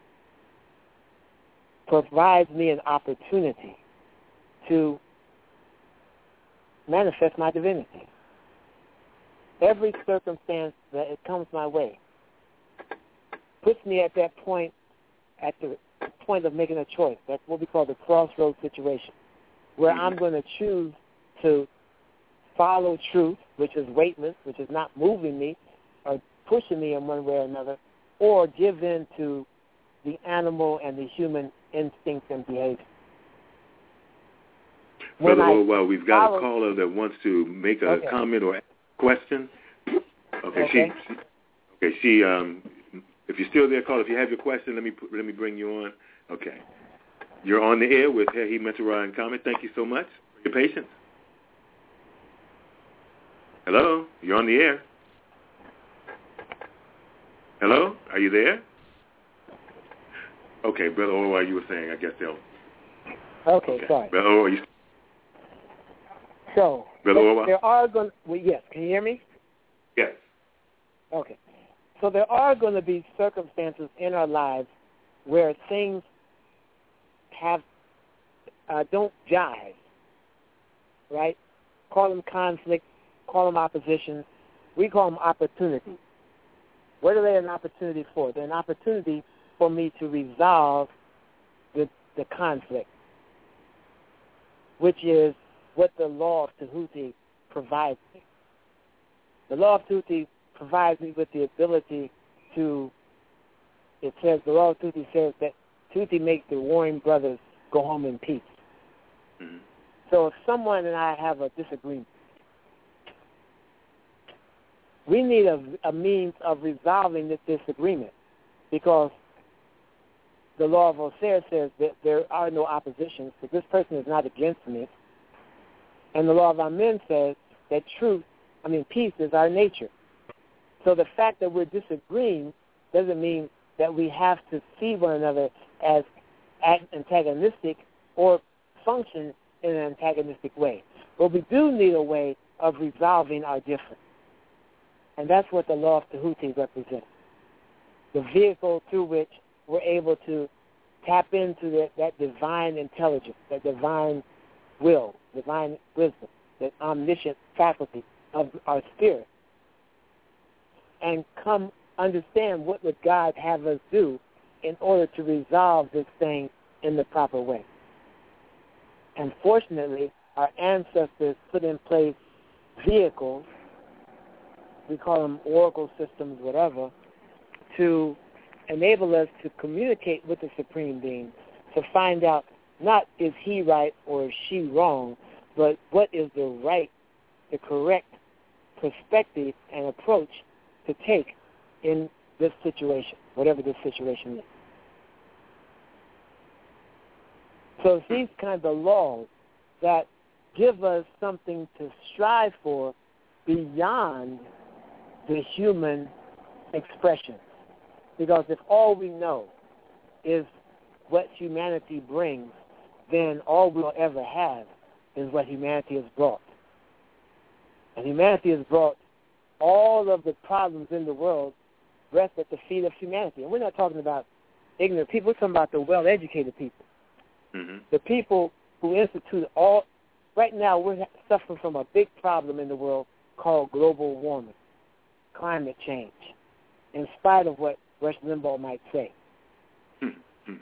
provides me an opportunity to manifest my divinity. Every circumstance that it comes my way puts me at that point, at the point of making a choice. That's what we call the crossroads situation, where I'm going to choose to follow truth, which is weightless, which is not moving me or pushing me in one way or another, or give in to the animal and the human instincts and behavior. When Brother I Orwell, we've got follow, a caller that wants to make a okay. comment or question. Okay, okay. she, she, okay, she, um, if you're still there, caller, if you have your question, let me let me bring you on. Okay, you're on the air with Hehi Metara and Comment. Thank you so much for your patience. Hello, you're on the air. Hello, are you there? Okay, Brother Orwell, you were saying, I guess they'll. Okay, okay. sorry. Brother Orwell, you. So, Brother there, Orwell? there are going. Well, yes, can you hear me? Yes. Okay. So there are going to be circumstances in our lives where things have uh, don't jive, right? Call them conflict, call them opposition. We call them opportunities. What are they an opportunity for? They're an opportunity for me to resolve the, the conflict, which is what the law of Tahuti provides me. The law of Tahuti provides me with the ability to, it says, the law of Tahuti says that Tahuti makes the warring brothers go home in peace. Mm-hmm. So if someone and I have a disagreement, we need a, a means of resolving this disagreement, because the law of Osir says that there are no oppositions, so this person is not against me. And the law of Amen says that truth, I mean peace, is our nature. So the fact that we're disagreeing doesn't mean that we have to see one another as antagonistic or function in an antagonistic way. But we do need a way of resolving our difference. And that's what the law of Tahuti represents. The vehicle through which we're able to tap into that, that divine intelligence, that divine will, divine wisdom, that omniscient faculty of our spirit, and come understand what would God have us do in order to resolve this thing in the proper way. And fortunately, our ancestors put in place vehicles, we call them oracle systems, whatever, to enable us to communicate with the Supreme Being, to find out not is he right or is she wrong, but what is the right, the correct perspective and approach to take in this situation, whatever this situation is. So it's these kinds of laws that give us something to strive for beyond the human expression. Because if all we know is what humanity brings, then all we'll ever have is what humanity has brought. And humanity has brought all of the problems in the world rest at the feet of humanity. And we're not talking about ignorant people. We're talking about the well-educated people. Mm-hmm. The people who institute all... Right now, we're suffering from a big problem in the world called global warming, climate change, in spite of what Rush Limbaugh might say. Mm-hmm.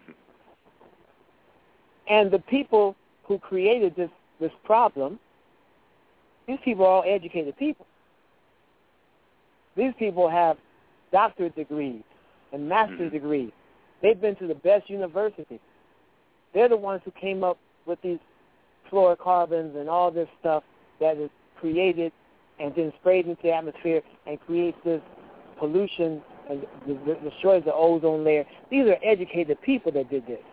And the people who created this, this problem, these people are all educated people. These people have doctorate degrees and master's Mm-hmm. degrees. They've been to the best universities. They're the ones who came up with these fluorocarbons and all this stuff that is created and then sprayed into the atmosphere and creates this pollution and destroys the ozone layer. These are educated people that did this.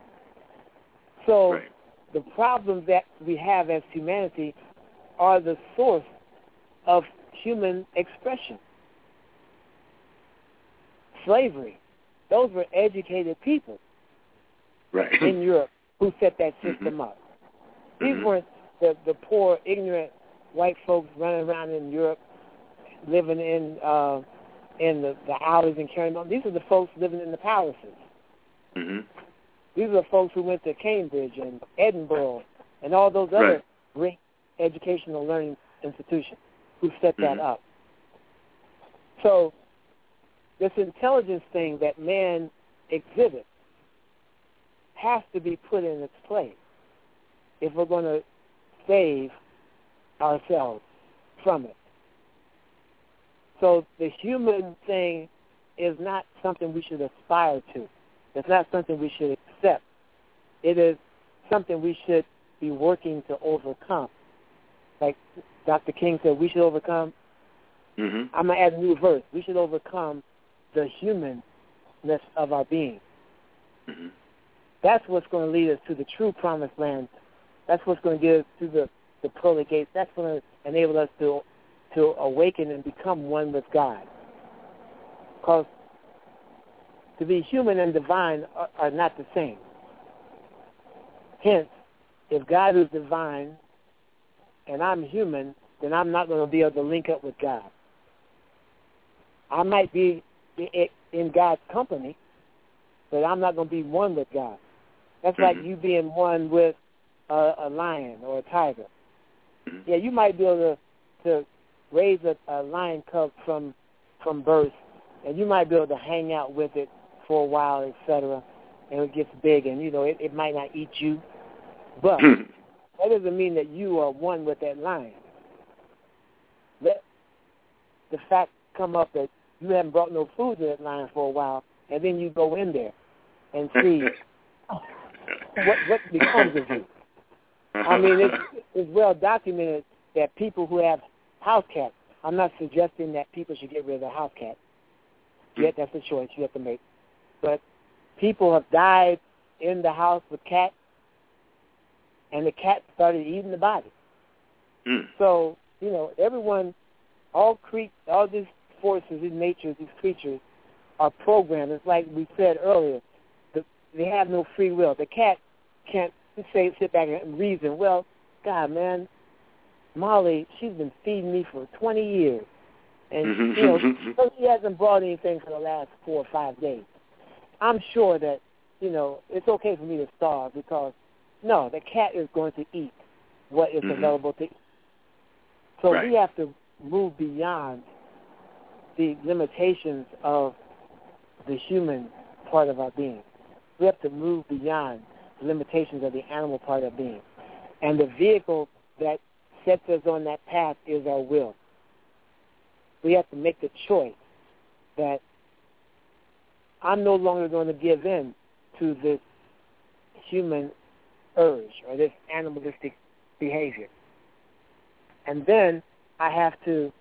So right. the problems that we have as humanity are the source of human expression. Slavery. Those were educated people right. in Europe who set that system mm-hmm. up. These mm-hmm. weren't the, the poor, ignorant white folks running around in Europe, living in uh, in the, the alleys and carrying on. These are the folks living in the palaces. Mm-hmm. These are the folks who went to Cambridge and Edinburgh and all those other right. great educational learning institutions who set mm-hmm. that up. So this intelligence thing that man exhibits has to be put in its place if we're going to save ourselves from it. So the human thing is not something we should aspire to. It's not something we should accept. It is something we should be working to overcome. Like Doctor King said, we should overcome. Mm-hmm. I'm going to add a new verse. We should overcome the humanness of our being. Mm-hmm. That's what's going to lead us to the true promised land. That's what's going to get us to the, the pearly gates. That's going to enable us to to awaken and become one with God. Because to be human and divine are, are not the same. Hence, if God is divine and I'm human, then I'm not going to be able to link up with God. I might be in God's company, but I'm not going to be one with God. That's mm-hmm. like you being one with a, a lion or a tiger. Mm-hmm. Yeah, you might be able to, to raise a, a lion cub from from birth, and you might be able to hang out with it for a while, et cetera, and it gets big, and, you know, it, it might not eat you. But that doesn't mean that you are one with that lion. Let the fact come up that you haven't brought no food to that lion for a while, and then you go in there and see what what becomes of you. I mean, it's, it's well documented that people who have house cats, I'm not suggesting that people should get rid of their house cat. Yet that's a choice you have to make. But people have died in the house with cats, and the cat started eating the body. Mm. So, you know, everyone, all cre- all these forces in nature, these creatures, are programmed. It's like we said earlier, the, they have no free will. The cat can't say, sit back and reason, well, God, man, Molly, she's been feeding me for twenty years. And, you know, so she hasn't brought anything for the last four or five days. I'm sure that, you know, it's okay for me to starve because, no, the cat is going to eat what is mm-hmm. available to eat. So right. we have to move beyond the limitations of the human part of our being. We have to move beyond the limitations of the animal part of being. And the vehicle that sets us on that path is our will. We have to make the choice that I'm no longer going to give in to this human urge or this animalistic behavior. And then I have to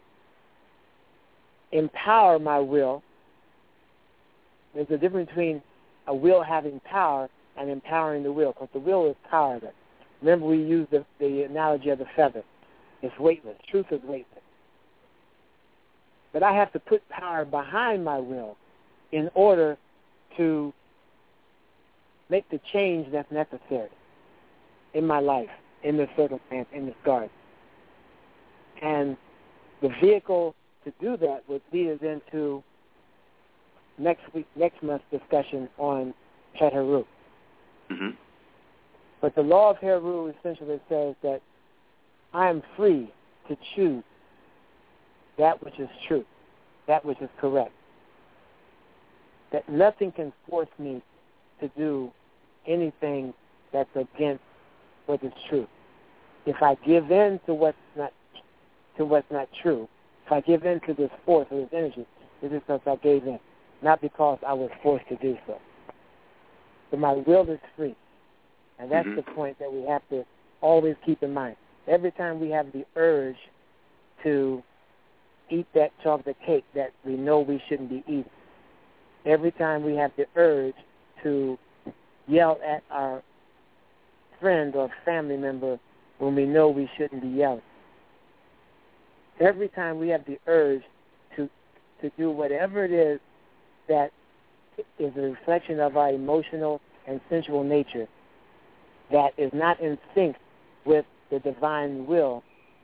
empower my will. There's a difference between a will having power and empowering the will, because the will is powerless. Remember, we used the, the analogy of the feather. It's weightless. Truth is weightless. But I have to put power behind my will in order to make the change that's necessary in my life, in this circumstance, in this garden. And the vehicle to do that would lead us into next week, next month's discussion on Chet Heru. Mm-hmm. But the law of Heru essentially says that I am free to choose that which is true, that which is correct. That nothing can force me to do anything that's against what is true. If I give in to what's not to what's not true, if I give in to this force or this energy, it's because I gave in, not because I was forced to do so. So my will is free. And that's mm-hmm. the point that we have to always keep in mind. Every time we have the urge to eat that chocolate cake that we know we shouldn't be eating, every time we have the urge to yell at our friend or family member when we know we shouldn't be yelling, every time we have the urge to to do whatever it is that is a reflection of our emotional and sensual nature that is not in sync with the divine will,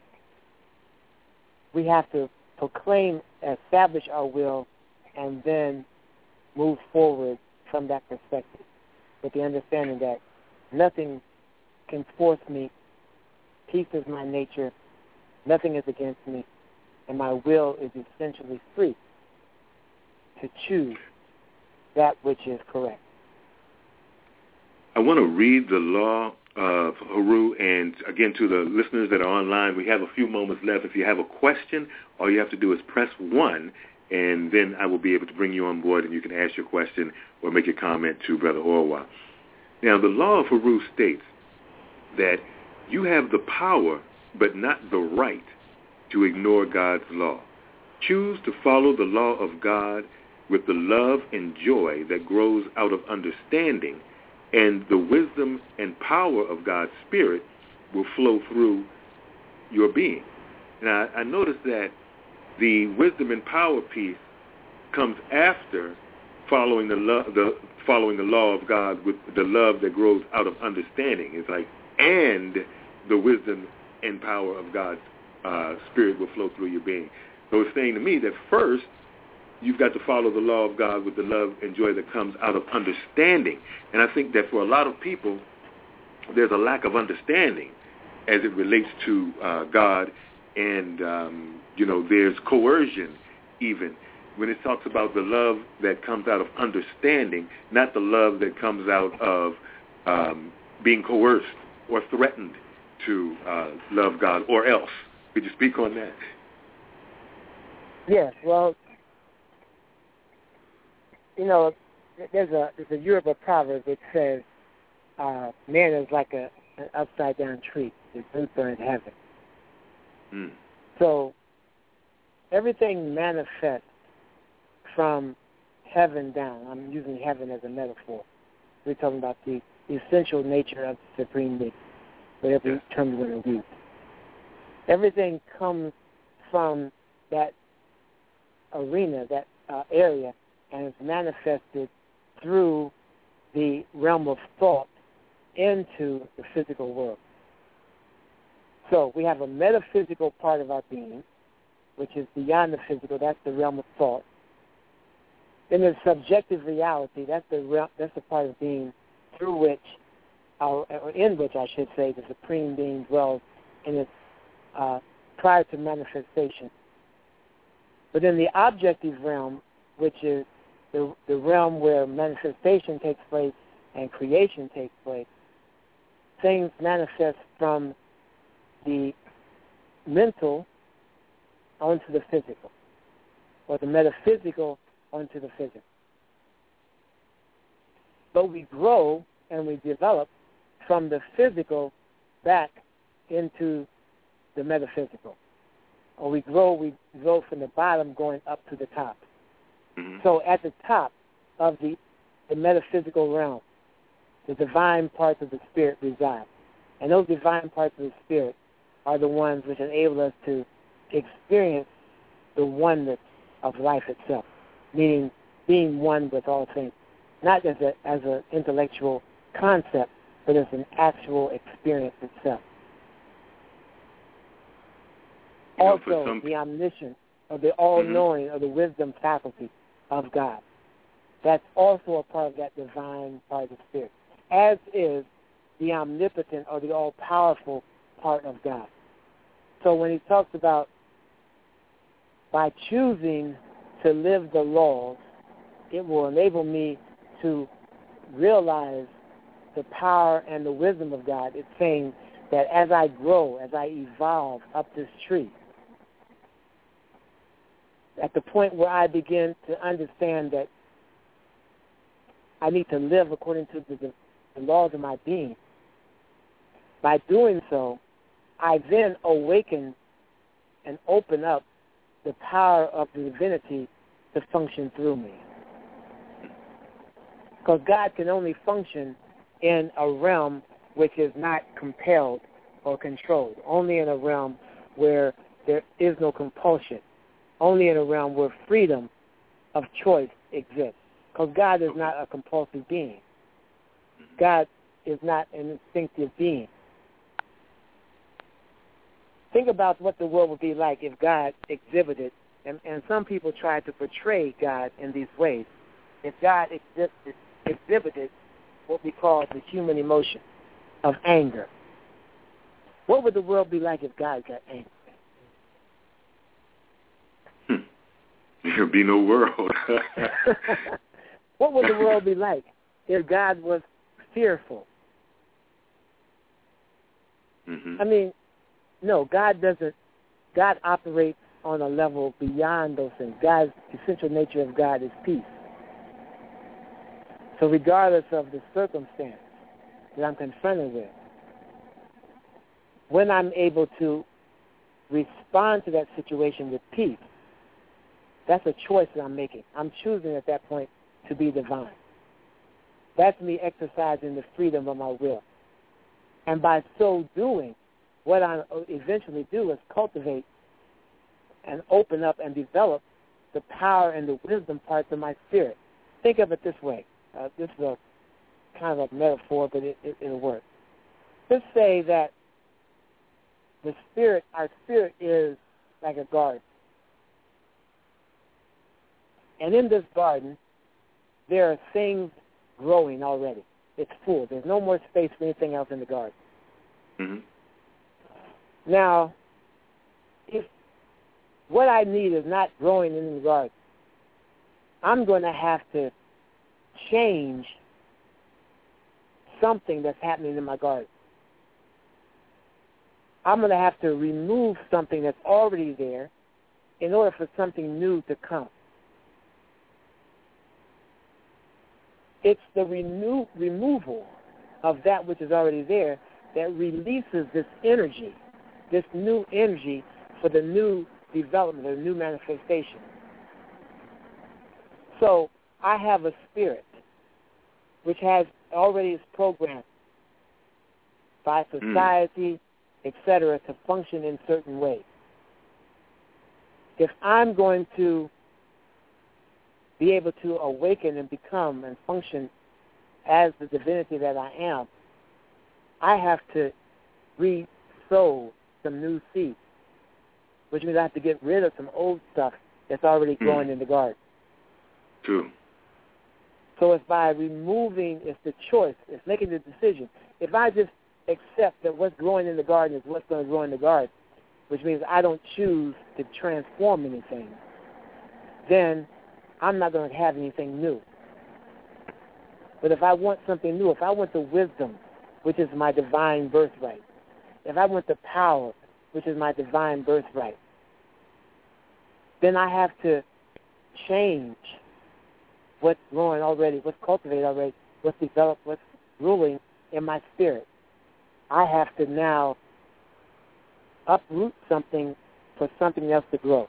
we have to proclaim, establish our will, and then move forward from that perspective with the understanding that nothing can force me. Peace is my nature. Nothing is against me. And my will is essentially free to choose that which is correct. I want to read the law of Heru, and again, to the listeners that are online, we have a few moments left. If you have a question, all you have to do is press one, and then I will be able to bring you on board, and you can ask your question or make a comment to Brother Orwa. Now, the law of Heru states that you have the power, but not the right, to ignore God's law. Choose to follow the law of God with the love and joy that grows out of understanding, and the wisdom and power of God's Spirit will flow through your being. Now, I notice that the wisdom and power piece comes after following the, lo- the following the law of God with the love that grows out of understanding. It's like, and the wisdom and power of God's uh, Spirit will flow through your being. So it's saying to me that first, you've got to follow the law of God with the love and joy that comes out of understanding. And I think that for a lot of people, there's a lack of understanding as it relates to uh, God, and, um, you know, there's coercion even when it talks about the love that comes out of understanding, not the love that comes out of um, being coerced or threatened to uh, love God or else. Could you speak on that? Yes, well, you know, there's a there's a Yoruba proverb that says, uh, man is like a, an upside-down tree. His roots are in heaven. Mm. So everything manifests from heaven down. I'm using heaven as a metaphor. We're talking about the essential nature of the Supreme Being, whatever term you want to use. Everything comes from that arena, that uh, area, and is manifested through the realm of thought into the physical world. So we have a metaphysical part of our being, which is beyond the physical. That's the realm of thought. Then there's subjective reality. That's the realm, that's the part of being through which, our, or in which I should say, the Supreme Being dwells in its uh, prior to manifestation. But in the objective realm, which is the, the realm where manifestation takes place and creation takes place, things manifest from the mental onto the physical, or the metaphysical onto the physical. But we grow and we develop from the physical back into the metaphysical. Or we grow, we grow from the bottom going up to the top. Mm-hmm. So at the top of the, the metaphysical realm, the divine parts of the spirit reside. And those divine parts of the spirit are the ones which enable us to experience the oneness of life itself, meaning being one with all things, not as a as an intellectual concept, but as an actual experience itself. You know, also, some... the omniscience, or the all-knowing, mm-hmm. or the wisdom faculty of God. That's also a part of that divine part of the spirit, as is the omnipotent or the all-powerful part of God. So when he talks about by choosing to live the laws, it will enable me to realize the power and the wisdom of God. It's saying that as I grow, as I evolve up this tree, at the point where I begin to understand that I need to live according to the, the laws of my being, by doing so, I then awaken and open up the power of the divinity to function through me. Because God can only function in a realm which is not compelled or controlled, only in a realm where there is no compulsion, only in a realm where freedom of choice exists. Because God is not a compulsive being. God is not an instinctive being. Think about what the world would be like if God exhibited, and, and some people try to portray God in these ways. If God existed, exhibited what we call the human emotion of anger, what would the world be like if God got angry? Hmm. There'd be no world. What would the world be like if God was fearful? Mm-hmm. I mean, no, God doesn't. God operates on a level beyond those things. God's essential nature of God is peace. So regardless of the circumstance that I'm confronted with, when I'm able to respond to that situation with peace, that's a choice that I'm making. I'm choosing at that point to be divine. That's me exercising the freedom of my will. And by so doing, what I eventually do is cultivate and open up and develop the power and the wisdom parts of my spirit. Think of it this way. Uh, this is a kind of a metaphor, but it, it, it'll work. Let's say that the spirit, our spirit is like a garden. And in this garden, there are things growing already. It's full. There's no more space for anything else in the garden. Mm-hmm. Now, if what I need is not growing in the garden, I'm going to have to change something that's happening in my garden. I'm going to have to remove something that's already there in order for something new to come. It's the renew, removal of that which is already there that releases this energy, this new energy for the new development, the new manifestation. So I have a spirit which has already is programmed by society, mm. et cetera, to function in certain ways. If I'm going to be able to awaken and become and function as the divinity that I am, I have to re-sow some new seeds, which means I have to get rid of some old stuff that's already growing mm. in the garden. True. So it's by removing, it's the choice, it's making the decision. If I just accept that what's growing in the garden is what's going to grow in the garden, which means I don't choose to transform anything, then I'm not going to have anything new. But if I want something new, if I want the wisdom which is my divine birthright. If I want the power, which is my divine birthright, then I have to change what's growing already, what's cultivated already, what's developed, what's ruling in my spirit. I have to now uproot something for something else to grow.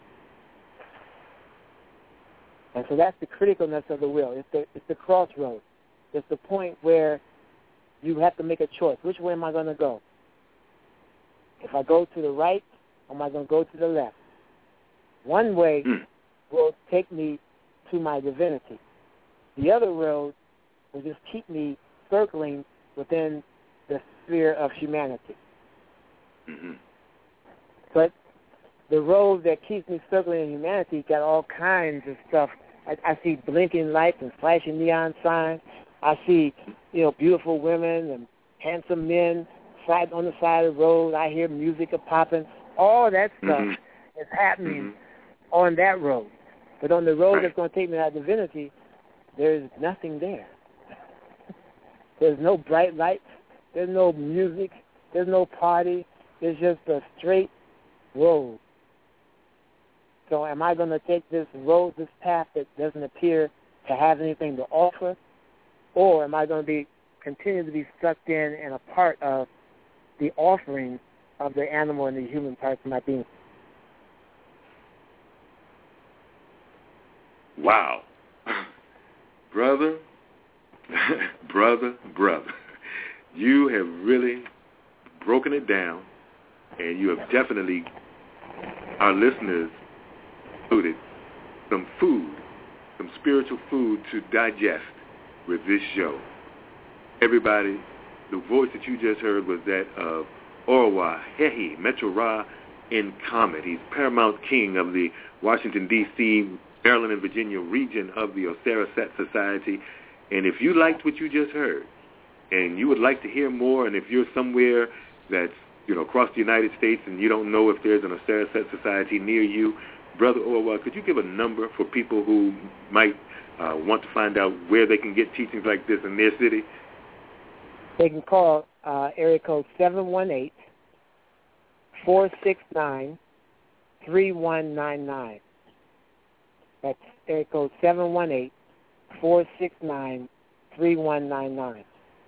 And so that's the criticalness of the will. It's the, it's the crossroads. It's the point where you have to make a choice. Which way am I going to go? If I go to the right, or am I going to go to the left? One way mm. will take me to my divinity. The other road will just keep me circling within the sphere of humanity. Mm-hmm. But the road that keeps me circling in humanity got all kinds of stuff. I, I see blinking lights and flashing neon signs. I see, you know, beautiful women and handsome men side on the side of the road. I hear music a popping. All that stuff mm-hmm. is happening mm-hmm. on that road. But on the road right. that's going to take me to divinity, there's nothing there. There's no bright lights. There's no music. There's no party. There's just a straight road. So am I going to take this road, this path that doesn't appear to have anything to offer, or am I going to be continue to be sucked in and a part of the offering of the animal and the human parts of my being? Wow. Brother, brother, brother, you have really broken it down, and you have definitely, our listeners, included some food, some spiritual food to digest with this show. Everybody, the voice that you just heard was that of Orwa Hehi Metu-Ra in Comet. He's Paramount King of the Washington, D C, Maryland, and Virginia region of the Osera Set Society. And if you liked what you just heard, and you would like to hear more, and if you're somewhere that's, you know, across the United States and you don't know if there's an Osera Set Society near you, Brother Orwa, could you give a number for people who might uh, want to find out where they can get teachings like this in their city? They can call uh, area code seven one eight, four six nine, three one nine nine. That's area code seven one eight, four six nine, three one nine nine.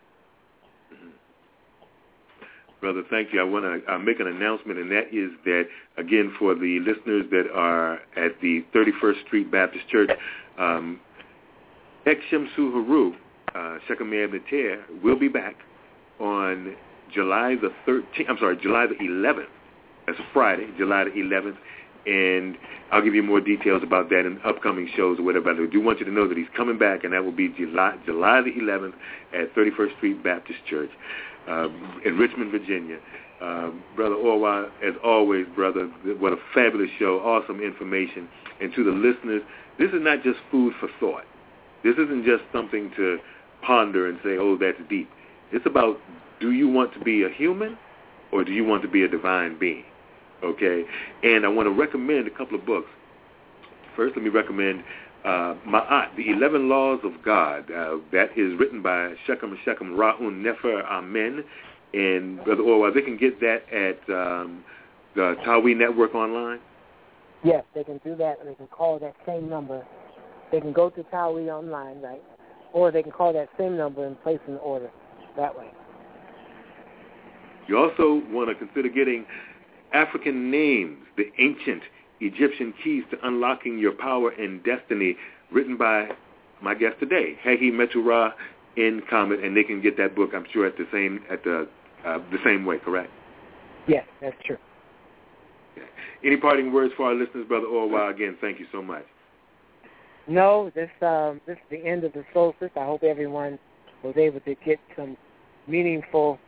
Brother, thank you. I want to uh, make an announcement, and that is that, again, for the listeners that are at the thirty-first Street Baptist Church, um, Ekshem Suharu, uh, Shechem Abneter, will be back on July the thirteenth, I'm sorry, July the eleventh. That's Friday, July the eleventh, and I'll give you more details about that in upcoming shows or whatever. I do want you to know that he's coming back, and that will be July, July the eleventh at thirty-first Street Baptist Church. Uh, in Richmond, Virginia. Uh, Brother Orwa, as always, brother, what a fabulous show, awesome information. And to the listeners, this is not just food for thought. This isn't just something to ponder and say, oh, that's deep. It's about, do you want to be a human or do you want to be a divine being? Okay? And I want to recommend a couple of books. First, let me recommend Uh, Ma'at, The eleven Laws of God. Uh, that is written by Shechem Shechem Ra'un Nefer Amen. And Brother Orwa, they can get that at um, the Tawi Network online? Yes, they can do that, and they can call that same number. They can go to Tawi online, right? Or they can call that same number and place an order that way. You also want to consider getting African Names, the Ancient Egyptian Keys to Unlocking Your Power and Destiny, written by my guest today, Hehi Metu-Ra in Comet, and they can get that book, I'm sure, at the same at the uh, the same way, correct? Yes, that's true. Okay. Any parting words for our listeners, Brother Orwa? Again, thank you so much. No, this um, this is the end of the solstice. I hope everyone was able to get some meaningful,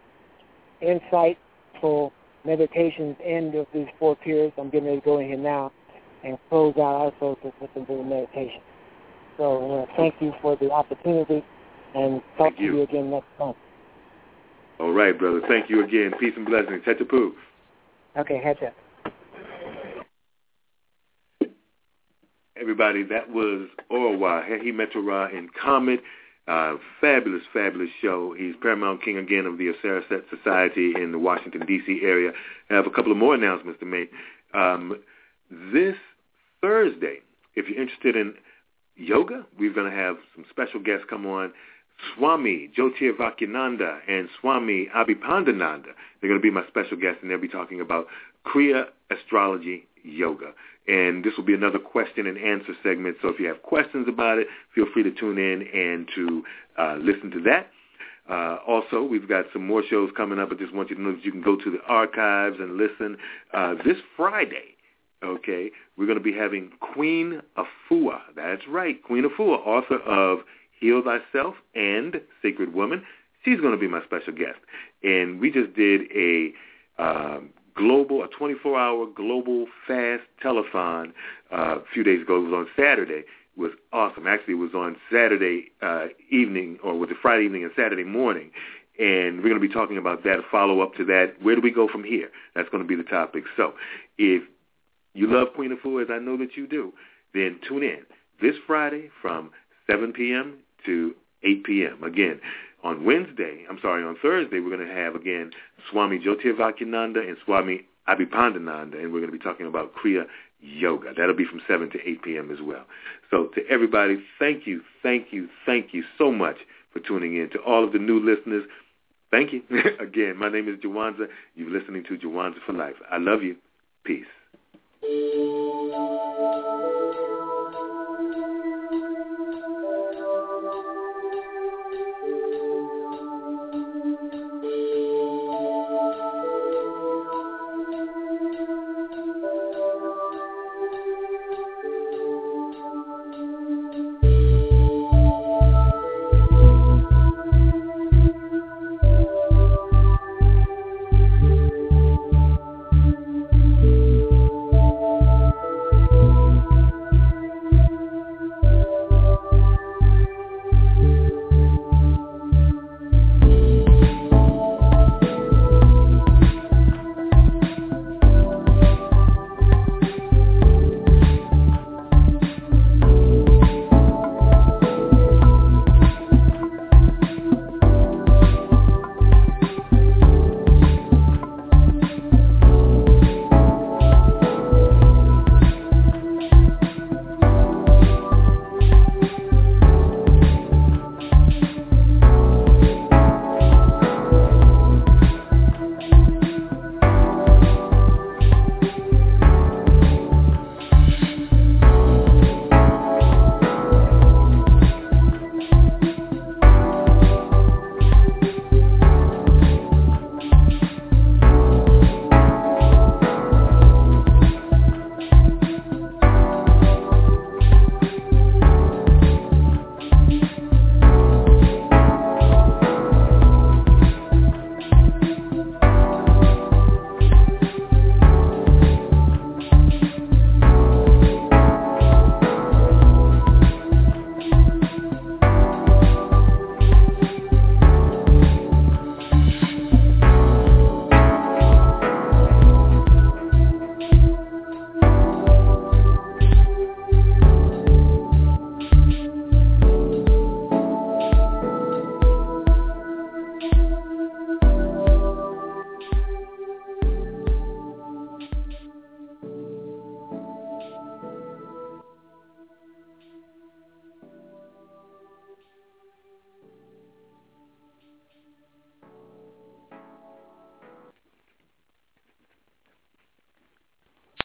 insightful meditations end of these four periods. I'm getting ready to go in here now and close out our solstice with some little meditation. So I want to thank you for the opportunity and talk thank to you. you again next month. All right, brother. Thank you again. Peace and blessings. Hetchapu. Okay, Hetcha. Everybody, that was Orwa, Hehi Metu-Ra in Comet. Uh, fabulous, fabulous show. He's Paramount King again of the Osiris Society in the Washington, D C area. I have a couple of more announcements to make. Um, this Thursday, if you're interested in yoga, we're going to have some special guests come on. Swami Jyotirvakyananda and Swami Abhipandananda. They're going to be my special guests, and they'll be talking about Kriya Astrology Yoga. And this will be another question and answer segment. So if you have questions about it, feel free to tune in and to uh, listen to that. Uh, also, we've got some more shows coming up. I just want you to know that you can go to the archives and listen. Uh, this Friday, okay, we're going to be having Queen Afua. That's right, Queen Afua, author of Heal Thyself and Sacred Woman. She's going to be my special guest. And we just did a um, global, a twenty-four hour global fast telethon uh, a few days ago. It was on Saturday. It was awesome. Actually, it was on Saturday uh, evening, or was it Friday evening and Saturday morning. And we're going to be talking about that, a follow-up to that. Where do we go from here? That's going to be the topic. So if you love Queen Afua, as I know that you do, then tune in this Friday from seven p.m. to eight p.m. Again, on Wednesday, I'm sorry, on Thursday, we're going to have, again, Swami Jyotirvakyananda and Swami Abhipandananda, and we're going to be talking about Kriya Yoga. That'll be from seven to eight p.m. as well. So to everybody, thank you, thank you, thank you so much for tuning in. To all of the new listeners, thank you. Again, my name is Jawanza. You're listening to Jawanza for Life. I love you. Peace.